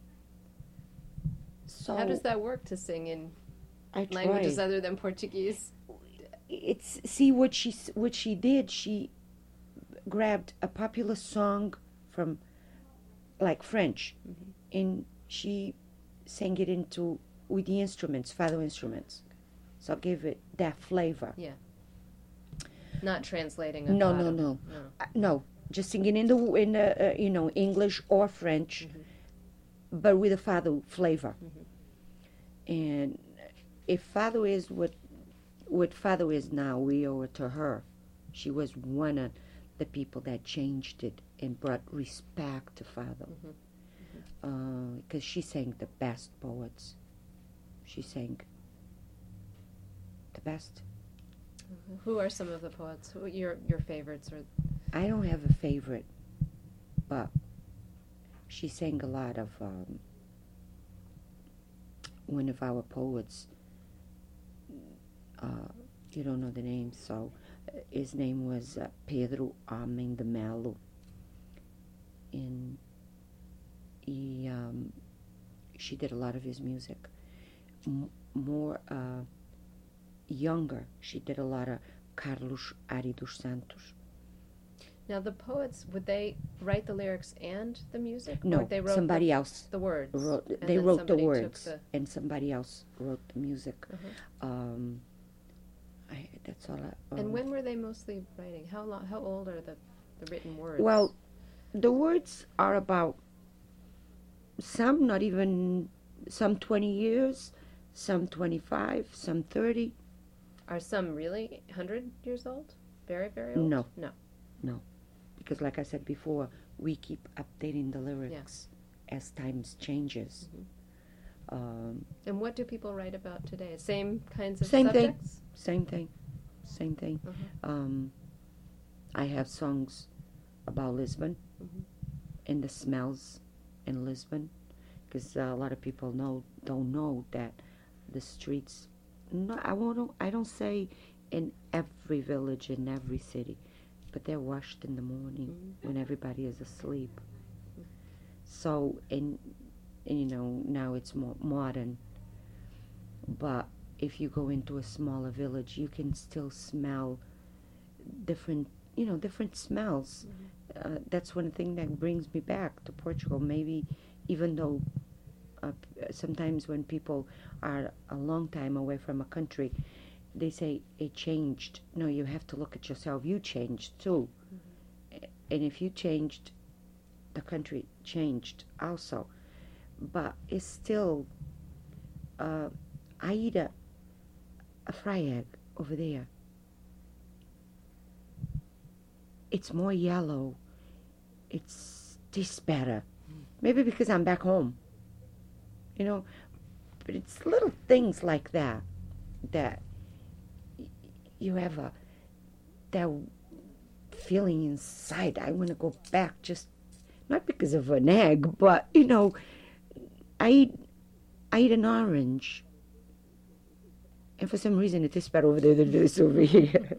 So How does that work to sing in I languages tried. other than Portuguese? See what she did. She grabbed a popular song from like French, and she sang it with the instruments, Fado instruments. So gave it that flavor. Yeah. Not translating a No, fado. no. No, just singing in English or French, but with a Fado flavor. And if Fado is what Fado is now, we owe it to her. She was one of the people that changed it and brought respect to Fado. Because she sang the best poets. She sang the best. Who are some of the poets? Who your favorites? Or I don't have a favorite, but she sang a lot of one of our poets. You don't know the name, so his name was Pedro Homem de Melo, and she did a lot of his music. More younger, she did a lot of Carlos Ari dos Santos. now, the poets, would they write the lyrics and the music? No, or they wrote somebody else the words. wrote. and They then wrote the somebody took words, and somebody else wrote the music. That's all. And when were they mostly writing? How old are the written words? Well, the words are about some not even some 20 years, some 25, some 30. Are some really 100 years old? Very, very old? No. No. Because like I said before, we keep updating the lyrics as times changes. And what do people write about today? Same kinds of Same thing. subjects? Same thing. I have songs about Lisbon and the smells in Lisbon, because a lot of people don't know that the streets. No, I don't say in every village, in every city, but they're washed in the morning when everybody is asleep. So, and now it's more modern, but if you go into a smaller village, you can still smell different smells. That's one thing that brings me back to Portugal. Maybe even though sometimes when people are a long time away from a country, they say it changed. No, you have to look at yourself. You changed too. And if you changed, the country changed also. But it's still, I eat a fry egg over there. It's more yellow. It tastes better. Maybe because I'm back home. But it's little things like that you have that feeling inside. I want to go back, just not because of an egg, but I eat an orange, and for some reason it tastes better over there than it is over here.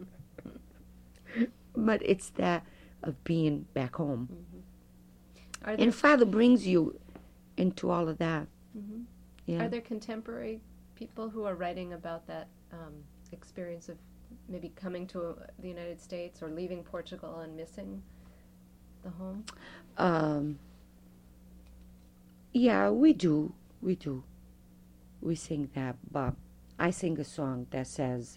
But it's that of being back home. And Father brings you into all of that. Yeah. Are there contemporary people who are writing about that experience of maybe coming to the United States or leaving Portugal and missing the home? Yeah, we do. We sing that, but I sing a song that says,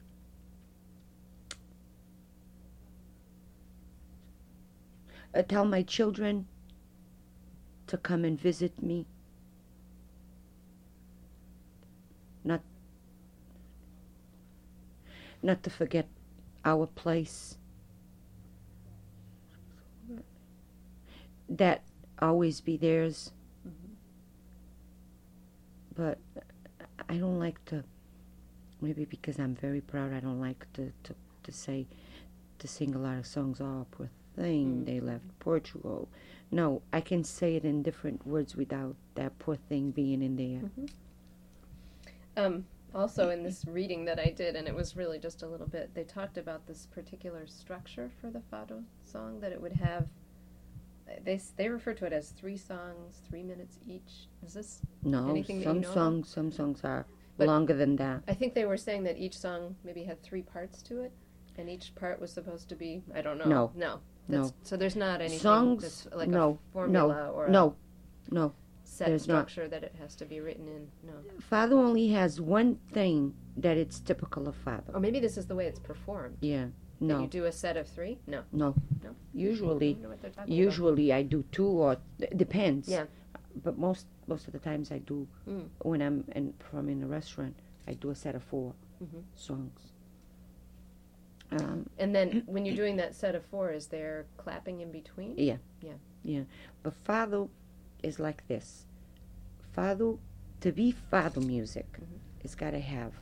tell my children to come and visit me. Not to forget our place. That always be theirs. But I don't like to, maybe because I'm very proud, I don't like to sing a lot of songs. Oh, poor thing, they left Portugal. No, I can say it in different words without that poor thing being in there. Also, in this reading that I did, and it was really just a little bit, they talked about this particular structure for the Fado song, that it would have, they refer to it as 3 songs, 3 minutes each. Is this anything that you know of? Some songs are longer than that. I think they were saying that each song maybe had 3 parts to it, and each part was supposed to be, I don't know. No. So there's not anything Songs, that's like a formula or a set structure that it has to be written in. No. Fado only has one thing that it's typical of Fado. Or maybe this is the way it's performed. Yeah. That No. you do a set of 3? No. Usually, I don't know what they're talking about. I do 2 or depends. Yeah. But most of the times I do when I'm in a restaurant, I do a set of 4 songs. And then when you're doing that set of 4, is there clapping in between? Yeah. But Fado is like this. Fado, to be Fado music, it's got to have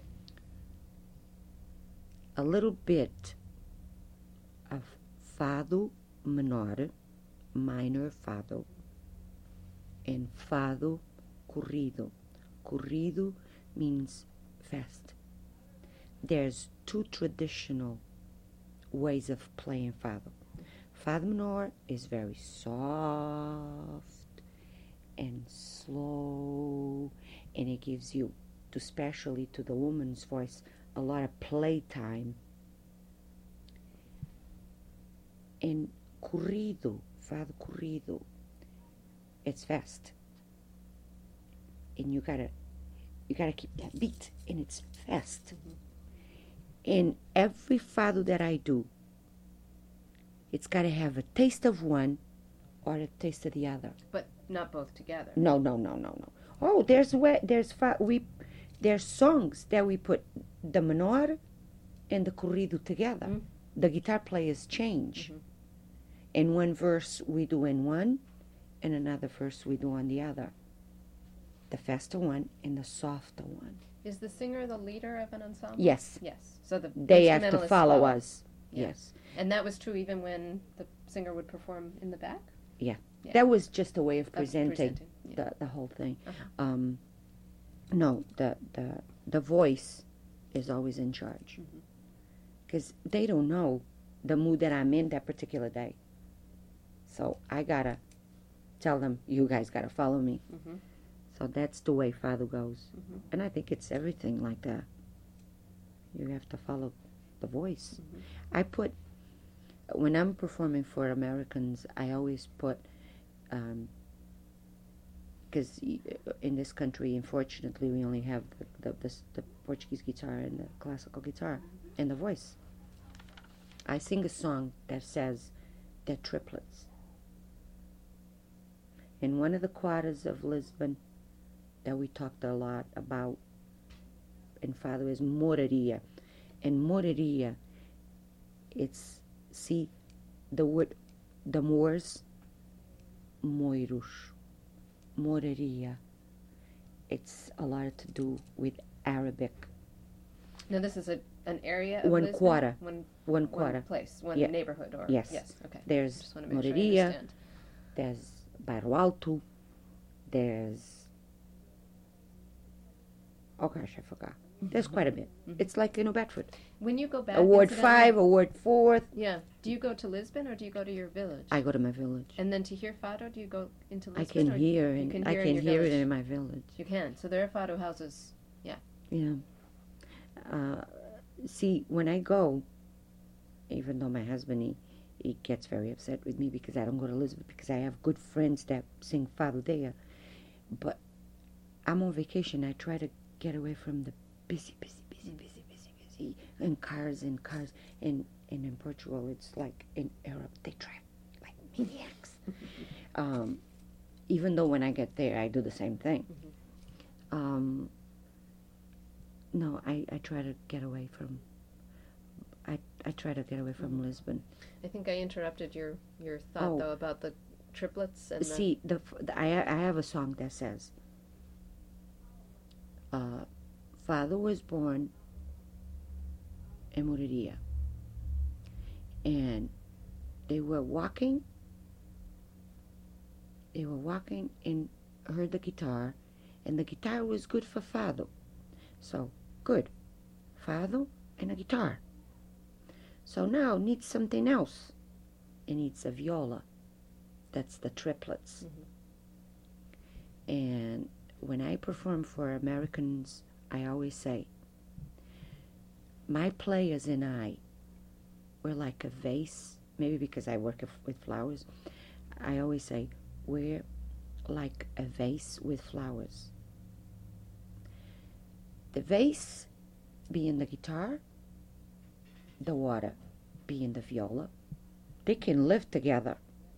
a little bit of Fado menor, minor Fado, and Fado corrido. Corrido means fast. There's 2 traditional ways of playing Fado. Fado menor is very soft and slow, and it gives you, especially to the woman's voice, a lot of playtime. And corrido, Fado corrido, it's fast, and you gotta keep that beat, and it's fast. And every Fado that I do, it's got to have a taste of one or a taste of the other. But not both together. No. Oh, there's songs that we put the menor and the corrido together. The guitar players change. In one verse we do in one, and another verse we do on the other. the faster one and the softer one. Is the singer the leader of an ensemble? Yes. Yes. So the They have to instrumentalists follow us. Yeah. Yes. And that was true even when the singer would perform in the back? Yeah. Yeah. That was just a way of presenting Yeah. the whole thing. Uh-huh. No, the voice is always in charge. Because they don't know the mood that I'm in that particular day. So I gotta tell them, you guys gotta follow me. Mhm. So that's the way Father goes. Mhm. And I think it's everything like that. You have to follow the voice. I put, when I'm performing for Americans, I always put, because in this country, unfortunately, we only have the Portuguese guitar and the classical guitar and the voice. I sing a song that says they're triplets. In one of the quarters of Lisbon that we talked a lot about, and Father, is Moraria. And Moraria, it's, see, the word, the Moors, Moirus, Moraria. It's a lot to do with Arabic. Now this is an area of One Lisbon? quarter. One One quarter. place, one Yeah. neighborhood, or Yes. yes, okay. There's Just want to make sure I Moraria, understand. there's Bairro Alto, there's, oh gosh, I forgot. There's quite a bit. It's like in New Bedford. When you go back, Award incidentally- 5, Award 4th. Yeah. Do you go to Lisbon or do you go to your village? I go to my village. And then to hear Fado, do you go into Lisbon? I can or hear, you and can I hear in can your hear it village? in my village. You can. So there are Fado houses. Yeah. See, when I go, even though my husband, he gets very upset with me because I don't go to Lisbon, because I have good friends that sing Fado there. But I'm on vacation. I try to get away from the busy, and cars. And in Portugal, it's like in Europe, they drive like maniacs. Even though when I get there, I do the same thing. No, I try to get away from. I try to get away from Lisbon. I think I interrupted your thought though about the triplets and See, I have a song that says, Father was born in Moraria, and they were walking and heard the guitar, and the guitar was good for Fado. So, good. Fado and a guitar. So now it needs something else. It needs a viola. That's the triplets. And when I perform for Americans, I always say, my players and I, we're like a vase. Maybe because I work with flowers. I always say, we're like a vase with flowers. The vase being the guitar, the water being the viola. They can live together.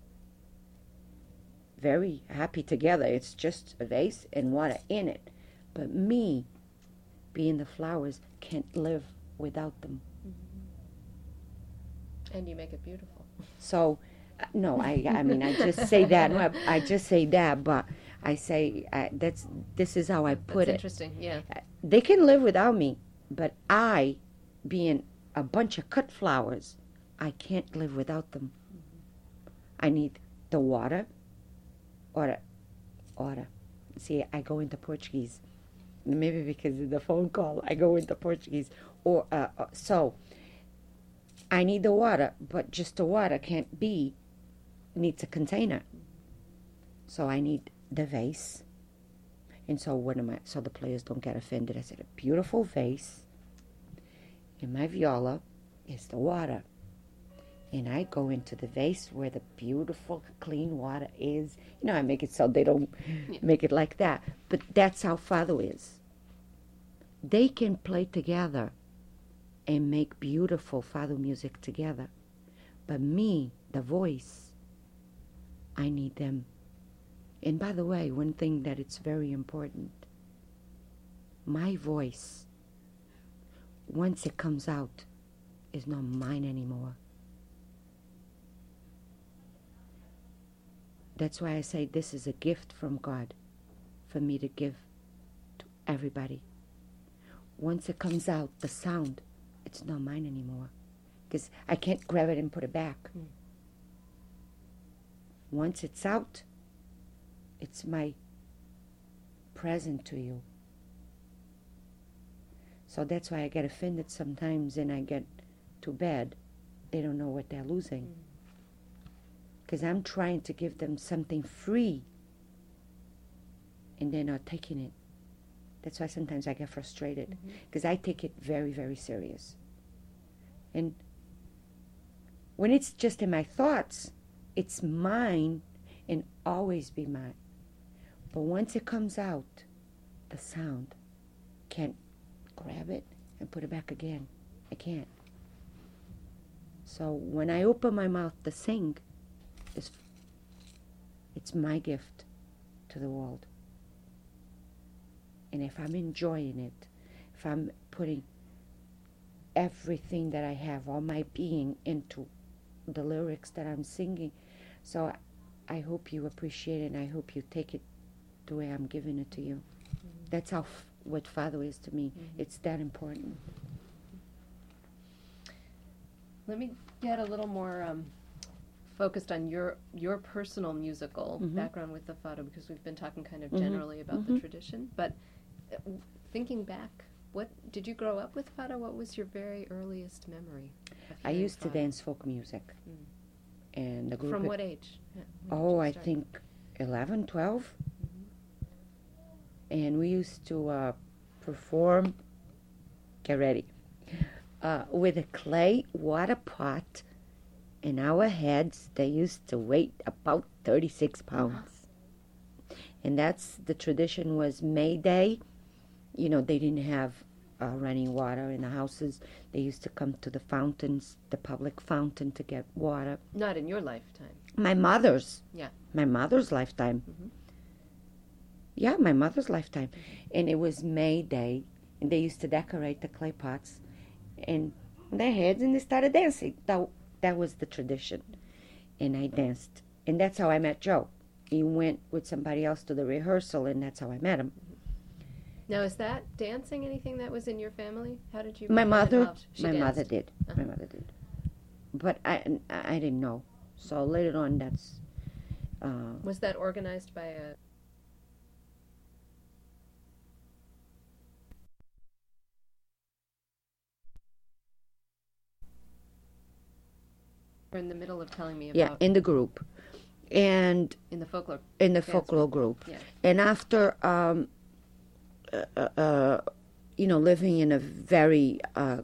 Very happy together. It's just a vase and water in it. But me, being the flowers, can't live without them. and you make it beautiful. So, no, I mean, I just say that. No, I just say that, but I say this is how I put That's it. interesting, yeah. They can live without me, but I, being a bunch of cut flowers, I can't live without them. I need the water, ora. See, I go into Portuguese. Maybe because of the phone call, I go into Portuguese. So, I need the water, but just the water needs a container. So I need the vase. And so so the players don't get offended, I said, a beautiful vase, and my viola is the water. And I go into the vase where the beautiful, clean water is. I make it so they don't make it like that. But that's how Fado is. They can play together and make beautiful Fado music together. But me, the voice, I need them. And by the way, one thing that it's very important, my voice, once it comes out, is not mine anymore. That's why I say this is a gift from God for me to give everybody. Once it comes out, the sound, it's not mine anymore. Because I can't grab it and put it back. Once it's out, it's my present to you. So that's why I get offended sometimes and I get to bed. They don't know what they're losing. Because I'm trying to give them something free and they're not taking it. That's why sometimes I get frustrated. Because I take it very, very serious. And when it's just in my thoughts, it's mine and always be mine. But once it comes out, the sound, can't grab it and put it back again. I can't. So when I open my mouth to sing, it's my gift to the world. And if I'm enjoying it, if I'm putting everything that I have, all my being into the lyrics that I'm singing, so I hope you appreciate it and I hope you take it the way I'm giving it to you. That's how what Fado is to me. It's that important. Let me get a little more focused on your personal musical background with the Fado, because we've been talking kind of generally about the tradition. But thinking back, what did you grow up with Fado? What was your very earliest memory of I hearing used to Fado? dance folk music. And the group From what age? Yeah, when did Oh, you I start? think 11, 12. And we used to perform, get ready, with a clay water pot, and our heads, they used to weigh about 36 pounds. And that's, the tradition was May Day. You know, they didn't have running water in the houses. They used to come to the fountains, the public fountain, to get water. Not in your lifetime. My mother's. Yeah. My mother's lifetime. Yeah, my mother's lifetime. And it was May Day, and they used to decorate the clay pots and their heads, and they started dancing. That was the tradition. And I danced. And that's how I met Joe. He went with somebody else to the rehearsal, and that's how I met him. Now, is that dancing anything that was in your family? How did you My become mother, involved? She my danced. mother did. My mother did. But I didn't know. So later on, that's... Was that organized by a... You're in the middle of telling me about... Yeah, in the group. And... In the folklore. In the dance folklore group. Yeah. And after, living in a very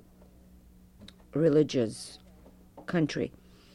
religious country,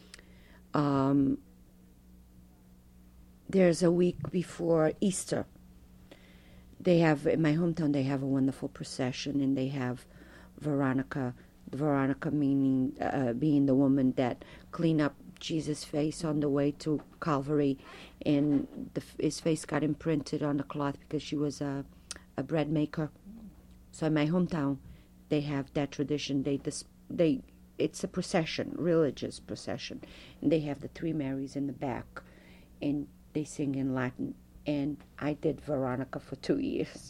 there's a week before Easter. They have, in my hometown, they have a wonderful procession, and they have Veronica. Veronica meaning being the woman that cleaned up Jesus' face on the way to Calvary, and his face got imprinted on the cloth because she was a bread maker. So in my hometown, they have that tradition. It's a procession, religious procession, and they have the three Marys in the back, and they sing in Latin. And I did Veronica for 2 years.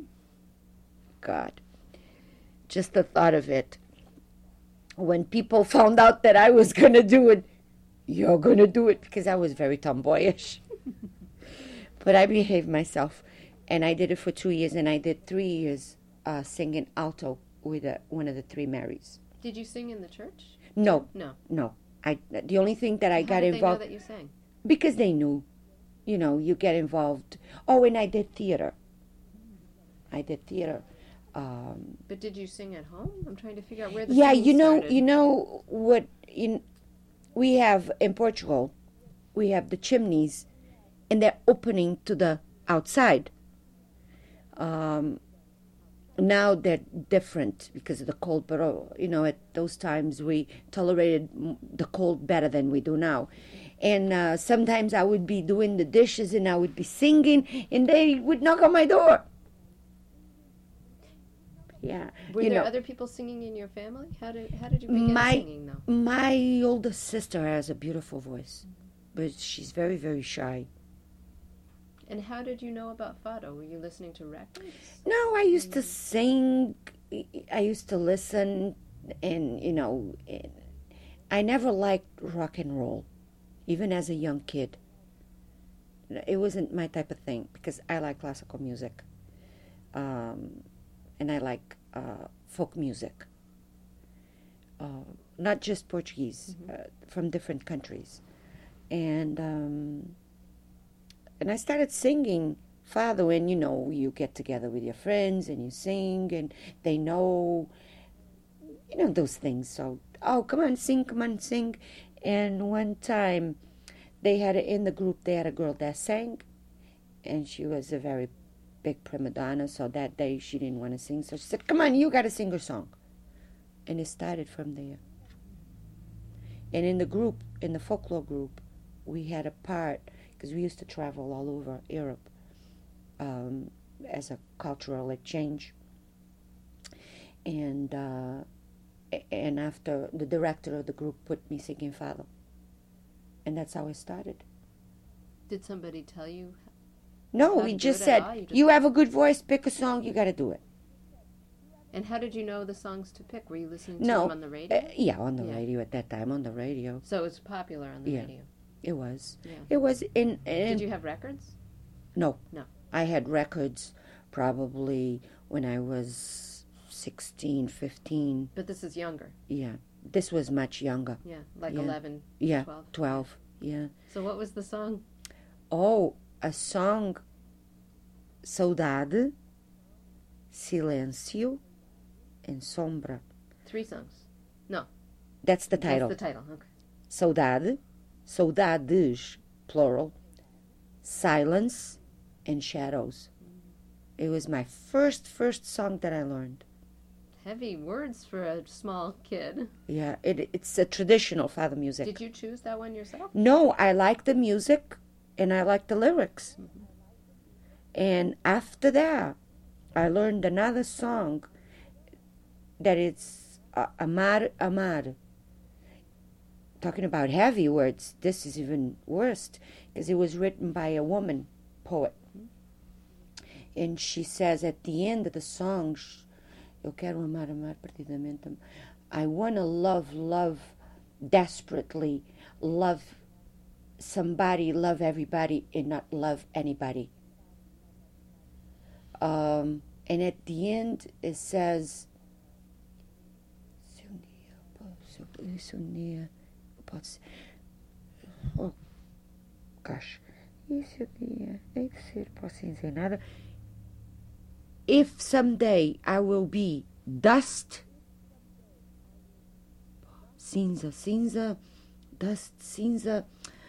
God, just the thought of it. When people found out that I was going to do it, you're going to do it, because I was very tomboyish. But I behaved myself, and I did it for 2 years, and I did 3 years singing alto with one of the three Marys. Did you sing in the church? No. No. The only thing that I got How did involved... they know that you sang? Because they knew. You know, you get involved. Oh, and I did theater. But did you sing at home? I'm trying to figure out where the Yeah, singing started. We have in Portugal, we have the chimneys, and they're opening to the outside. Now they're different because of the cold, but at those times we tolerated the cold better than we do now. And sometimes I would be doing the dishes and I would be singing, and they would knock on my door. Yeah. Were there other people singing in your family? How did you begin singing, though? My oldest sister has a beautiful voice, but she's very, very shy. And how did you know about fado? Were you listening to records? No, I used to sing. I used to listen, and I never liked rock and roll, even as a young kid. It wasn't my type of thing because I like classical music, and I like folk music. Not just Portuguese, from different countries, and I started singing fado, and you get together with your friends and you sing, and they know those things. So, oh, come on, sing. And one time, in the group they had a girl that sang, and she was a very big prima donna. So that day she didn't want to sing, so she said, "Come on, you got to sing a song." And it started from there. And in the folklore group, we had a part, because we used to travel all over Europe as a cultural exchange. And after, the director of the group put me singing fado. And that's how it started. Did somebody tell you? No, he just said, you have a good voice, pick a song, you got to do it. And how did you know the songs to pick? Were you listening to them on the radio? Yeah, on the radio at that time, on the radio. So it was popular on the radio? It was. Yeah. It was in... Did you have records? No. No. I had records probably when I was 16, 15. But this is younger. Yeah. This was much younger. Yeah, like 11, 12. Yeah. So what was the song? Oh, a song, Saudade, Silêncio, and Sombra. 3 songs? No. That's the title. That's the title, okay. Saudade, saudades, plural, silence, and shadows. It was my first song that I learned. Heavy words for a small kid. Yeah, it's a traditional fado music. Did you choose that one yourself? No, I like the music, and I like the lyrics. Mm-hmm. And after that, I learned another song that it's Amar, Amar. Talking about heavy words, this is even worse, because it was written by a woman poet. And she says at the end of the song, Eu quero amar, amar perdidamente. I want to love desperately, love somebody, love everybody, and not love anybody. And at the end, it says, oh, gosh. If someday I will be dust, cinza, dust, cinza,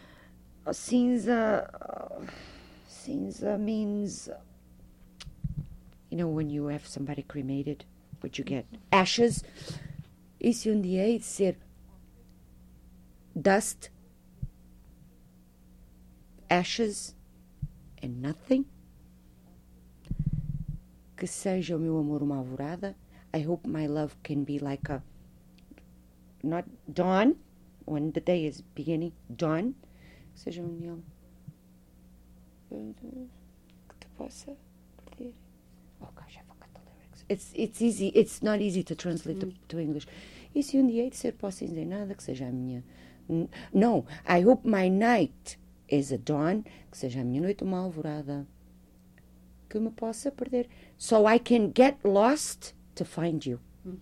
cinza means, when you have somebody cremated, what you get? Ashes. E se dia hei de ser dust, ashes, and nothing? Que seja o meu amor uma alvorada. I hope my love can be like not dawn, when the day is beginning, dawn. Que seja união. Que te possa perder. Oh gosh, I forgot the lyrics. It's easy. It's not easy to translate to English. E se dia hei de ser posso dizer nada, que seja a minha. No, I hope my night is a dawn, que seja a minha noite uma alvorada. Que me possa perder, so I can get lost to find you.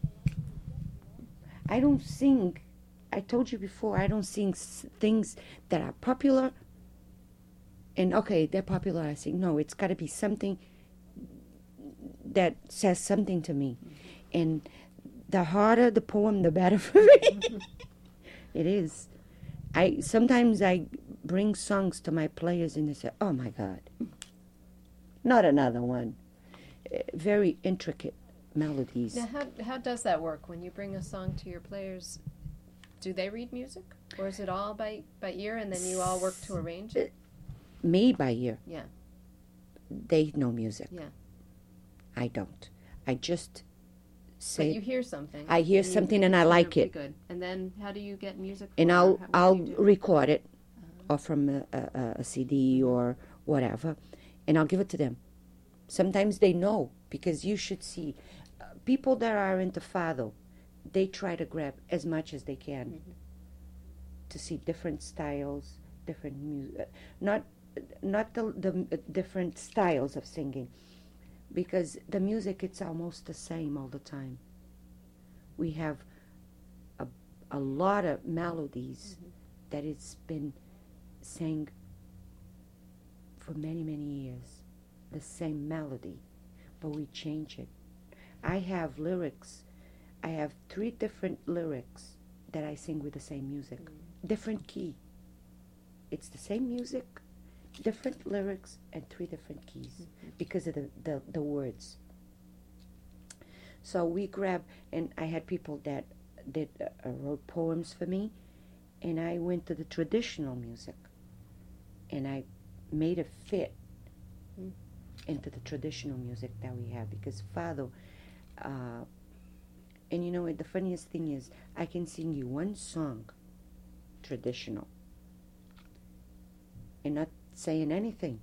I don't sing, I told you before, I don't sing things that are popular, and okay, they're popular, I sing. No, it's got to be something that says something to me. And the harder the poem, the better for me. It is. Sometimes I bring songs to my players and they say, oh my God. Not another one. Very intricate melodies. Now, how does that work? When you bring a song to your players, do they read music? Or is it all by ear and then you all work to arrange it? Me by ear. Yeah. They know music. Yeah. I don't. I just say... But you hear something. I hear something and I like it. Good. And then how do you get music? And I'll record it, or from a CD or whatever. and I'll give it to them. Sometimes they know, because you should see people that are into fado, they try to grab as much as they can to see different styles, different music, not the different styles of singing, because the music, it's almost the same all the time. We have a lot of melodies that it's been sang for many, many years, the same melody, but we change it. I have lyrics. I have 3 different lyrics that I sing with the same music, different key. It's the same music, different lyrics, and 3 different keys because of the words. So we grab, and I had people that did wrote poems for me, and I went to the traditional music, and I made it fit into the traditional music that we have, because fado, and you know what, the funniest thing is, I can sing you one song, traditional, and not saying anything.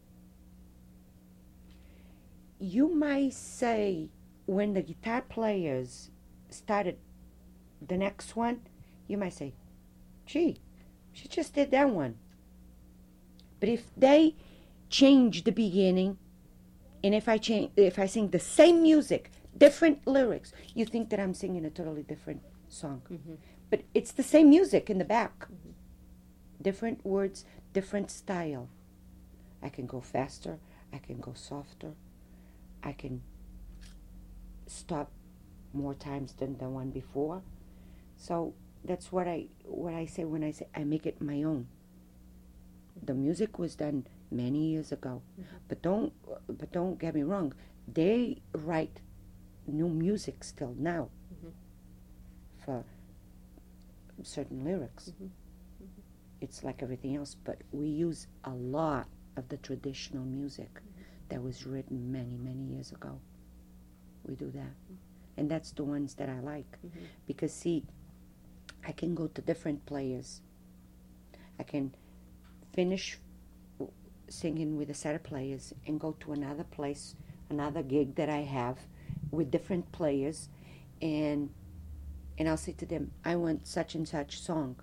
You might say, when the guitar players started the next one, you might say, gee, she just did that one. But if they change the beginning, and if I sing the same music, different lyrics, you think that I'm singing a totally different song. But it's the same music in the back. Different words, different style. I can go faster, I can go softer, I can stop more times than the one before. So that's what I say when I say I make it my own. The music was done many years ago, but don't get me wrong. They write new music still now for certain lyrics. It's like everything else, but we use a lot of the traditional music that was written many, many years ago. We do that, and that's the ones that I like, because see, I can go to different players. I can finish singing with a set of players and go to another place, another gig that I have with different players, and I'll say to them, I want such and such song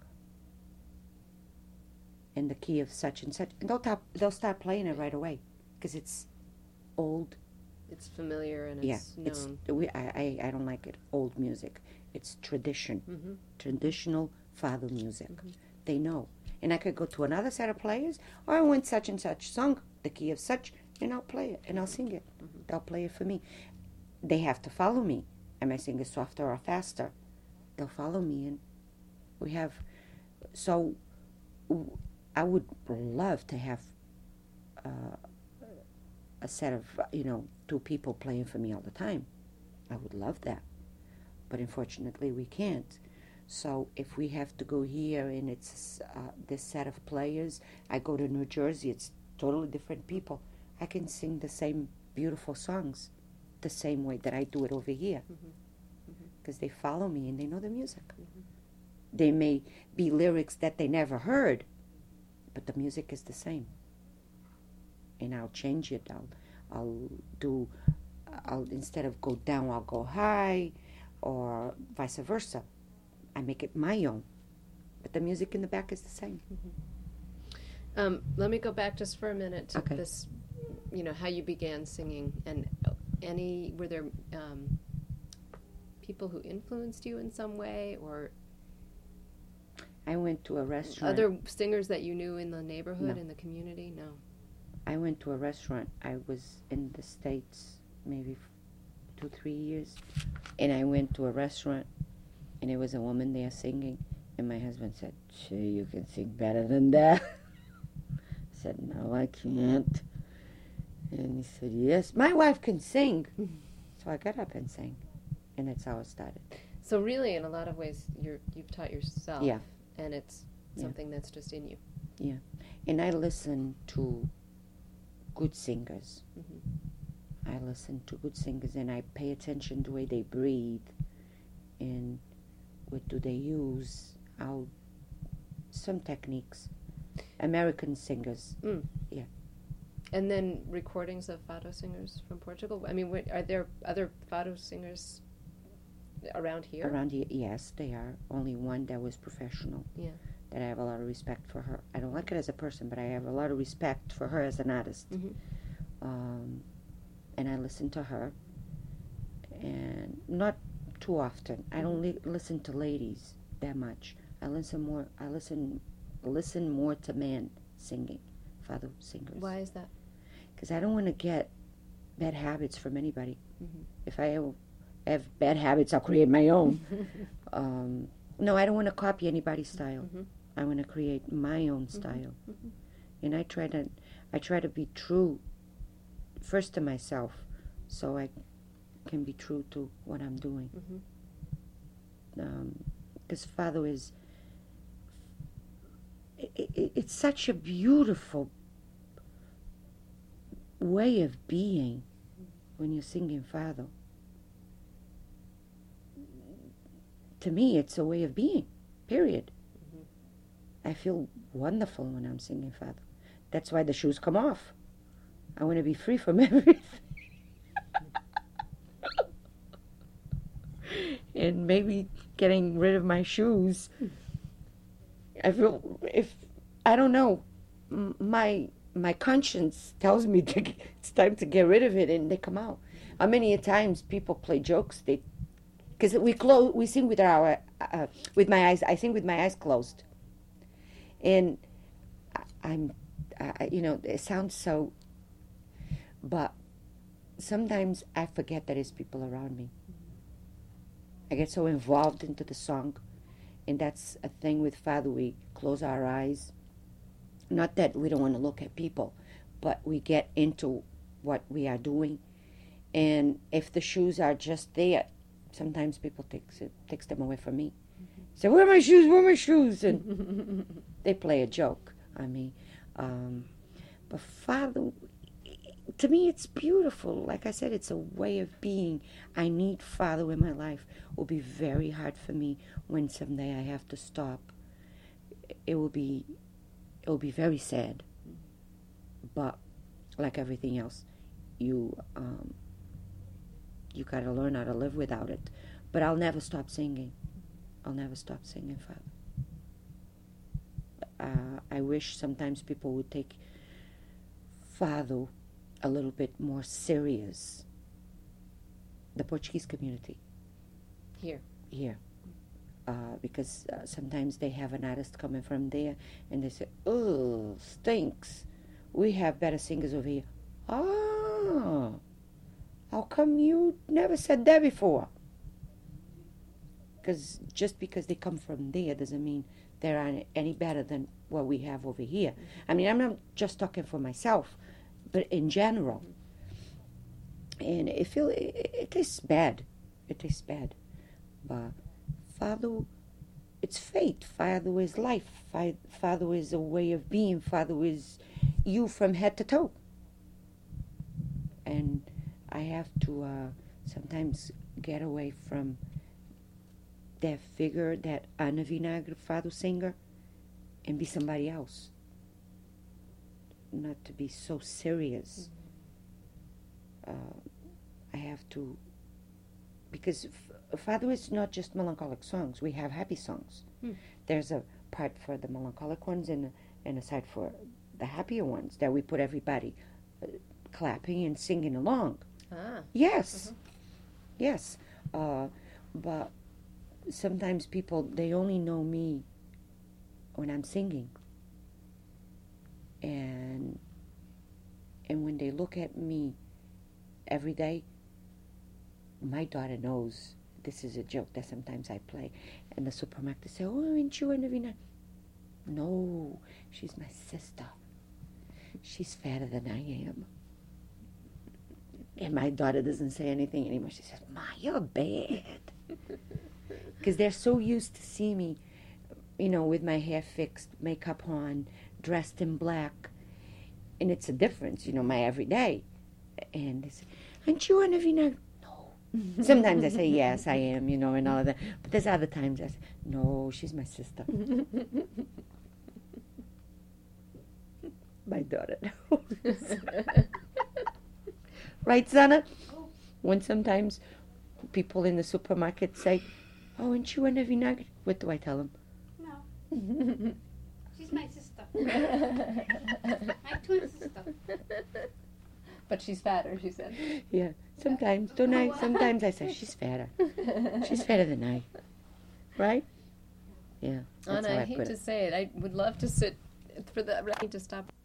in the key of such and such, and they'll start playing it right away, because it's old. It's familiar and it's known. I don't like it, old music. It's tradition, traditional fado music. They know. And I could go to another set of players, or I want such and such song, the key of such, and I'll play it, and I'll sing it. They'll play it for me. They have to follow me. Am I singing softer or faster? They'll follow me, and we have... So I would love to have a set of, 2 people playing for me all the time. I would love that. But unfortunately, we can't. So if we have to go here and it's this set of players, I go to New Jersey, it's totally different people. I can sing the same beautiful songs the same way that I do it over here. Because they follow me and they know the music. They may be lyrics that they never heard, but the music is the same. And I'll change it. I'll instead of go down, I'll go high, or vice versa. I make it my own, but the music in the back is the same. Let me go back just for a minute to this, how you began singing, and were there people who influenced you in some way, or I went to a restaurant. Other singers that you knew in the neighborhood, in the community? No. I went to a restaurant. I was in the States maybe 2-3 years, and I went to a restaurant, and there was a woman there singing, and my husband said, "Gee, you can sing better than that." I said, "No, I can't." And he said, "Yes, my wife can sing." So I got up and sang, and that's how it started. So really, in a lot of ways, you've taught yourself, and it's something that's just in you. Yeah, and I listen to good singers. I listen to good singers, and I pay attention to the way they breathe, and what do they use, some techniques. American singers. And then recordings of fado singers from Portugal. I mean, are there other fado singers around here? Around here, yes, they are. Only one that was professional. Yeah. That I have a lot of respect for her. I don't like her as a person, but I have a lot of respect for her as an artist. And I listen to her, and not too often. I don't listen to ladies that much. I listen more. Listen more to men singing, fado singers. Why is that? Because I don't want to get bad habits from anybody. If I have bad habits, I'll create my own. No, I don't want to copy anybody's style. I want to create my own style, and I try to be true first to myself, so I can be true to what I'm doing. Because fado is it's such a beautiful way of being when you're singing fado. To me, it's a way of being, period. I feel wonderful when I'm singing fado. That's why the shoes come off. I want to be free from everything. And maybe getting rid of my shoes. I feel, I don't know, my conscience tells me it's time to get rid of it, and they come out. How many times people play jokes? Because we sing with with my eyes. I sing with my eyes closed, and it sounds so. But sometimes I forget that there's people around me. I get so involved into the song, and that's a thing with fado. We close our eyes. Not that we don't want to look at people, but we get into what we are doing. And if the shoes are just there, sometimes people takes them away from me. Say, where are my shoes? Where are my shoes? And they play a joke on me. But fado, to me, it's beautiful. Like I said, it's a way of being. I need fado in my life. It will be very hard for me when someday I have to stop. It will be very sad. But like everything else, you got to learn how to live without it. But I'll never stop singing. I'll never stop singing fado. I wish sometimes people would take fado a little bit more serious. The Portuguese community. Here. Because sometimes they have an artist coming from there and they say, oh, stinks. We have better singers over here. Ah, how come you never said that before? Because just because they come from there doesn't mean they're any better than what we have over here. I mean, I'm not just talking for myself, but in general. And it tastes bad. It tastes bad. But fado, it's fate. Fado is life. Fado is a way of being. Fado is you from head to toe. And I have to sometimes get away from that figure, that Ana Vinagre fado singer, and be somebody else. Not to be so serious. I have to, because fado is not just melancholic songs. We have happy songs. There's a part for the melancholic ones and a side for the happier ones that we put everybody clapping and singing along. Yes. Yes. But sometimes people, they only know me when I'm singing. And when they look at me every day, my daughter knows this is a joke that sometimes I play. And the supermarket say, oh, ain't you Ana Vinagre? No, she's my sister. She's fatter than I am. And my daughter doesn't say anything anymore. She says, Ma, you're bad. Because they're so used to see me, with my hair fixed, makeup on, dressed in black. And it's a difference, my everyday. And they say, aren't you Ana Vinagre? No. Sometimes I say, yes, I am, and all of that. But there's other times I say, no, she's my sister. My daughter knows. Right, Zana? When sometimes people in the supermarket say, "Oh, and you want a vinagre?" What do I tell them? No. She's my sister. My twin sister. But she's fatter, she said. Yeah, sometimes, don't I? Sometimes I say, she's fatter. She's fatter than I. Right? Yeah. That's Anna, how I hate put to it. say it. I would love to sit for the. I need to stop.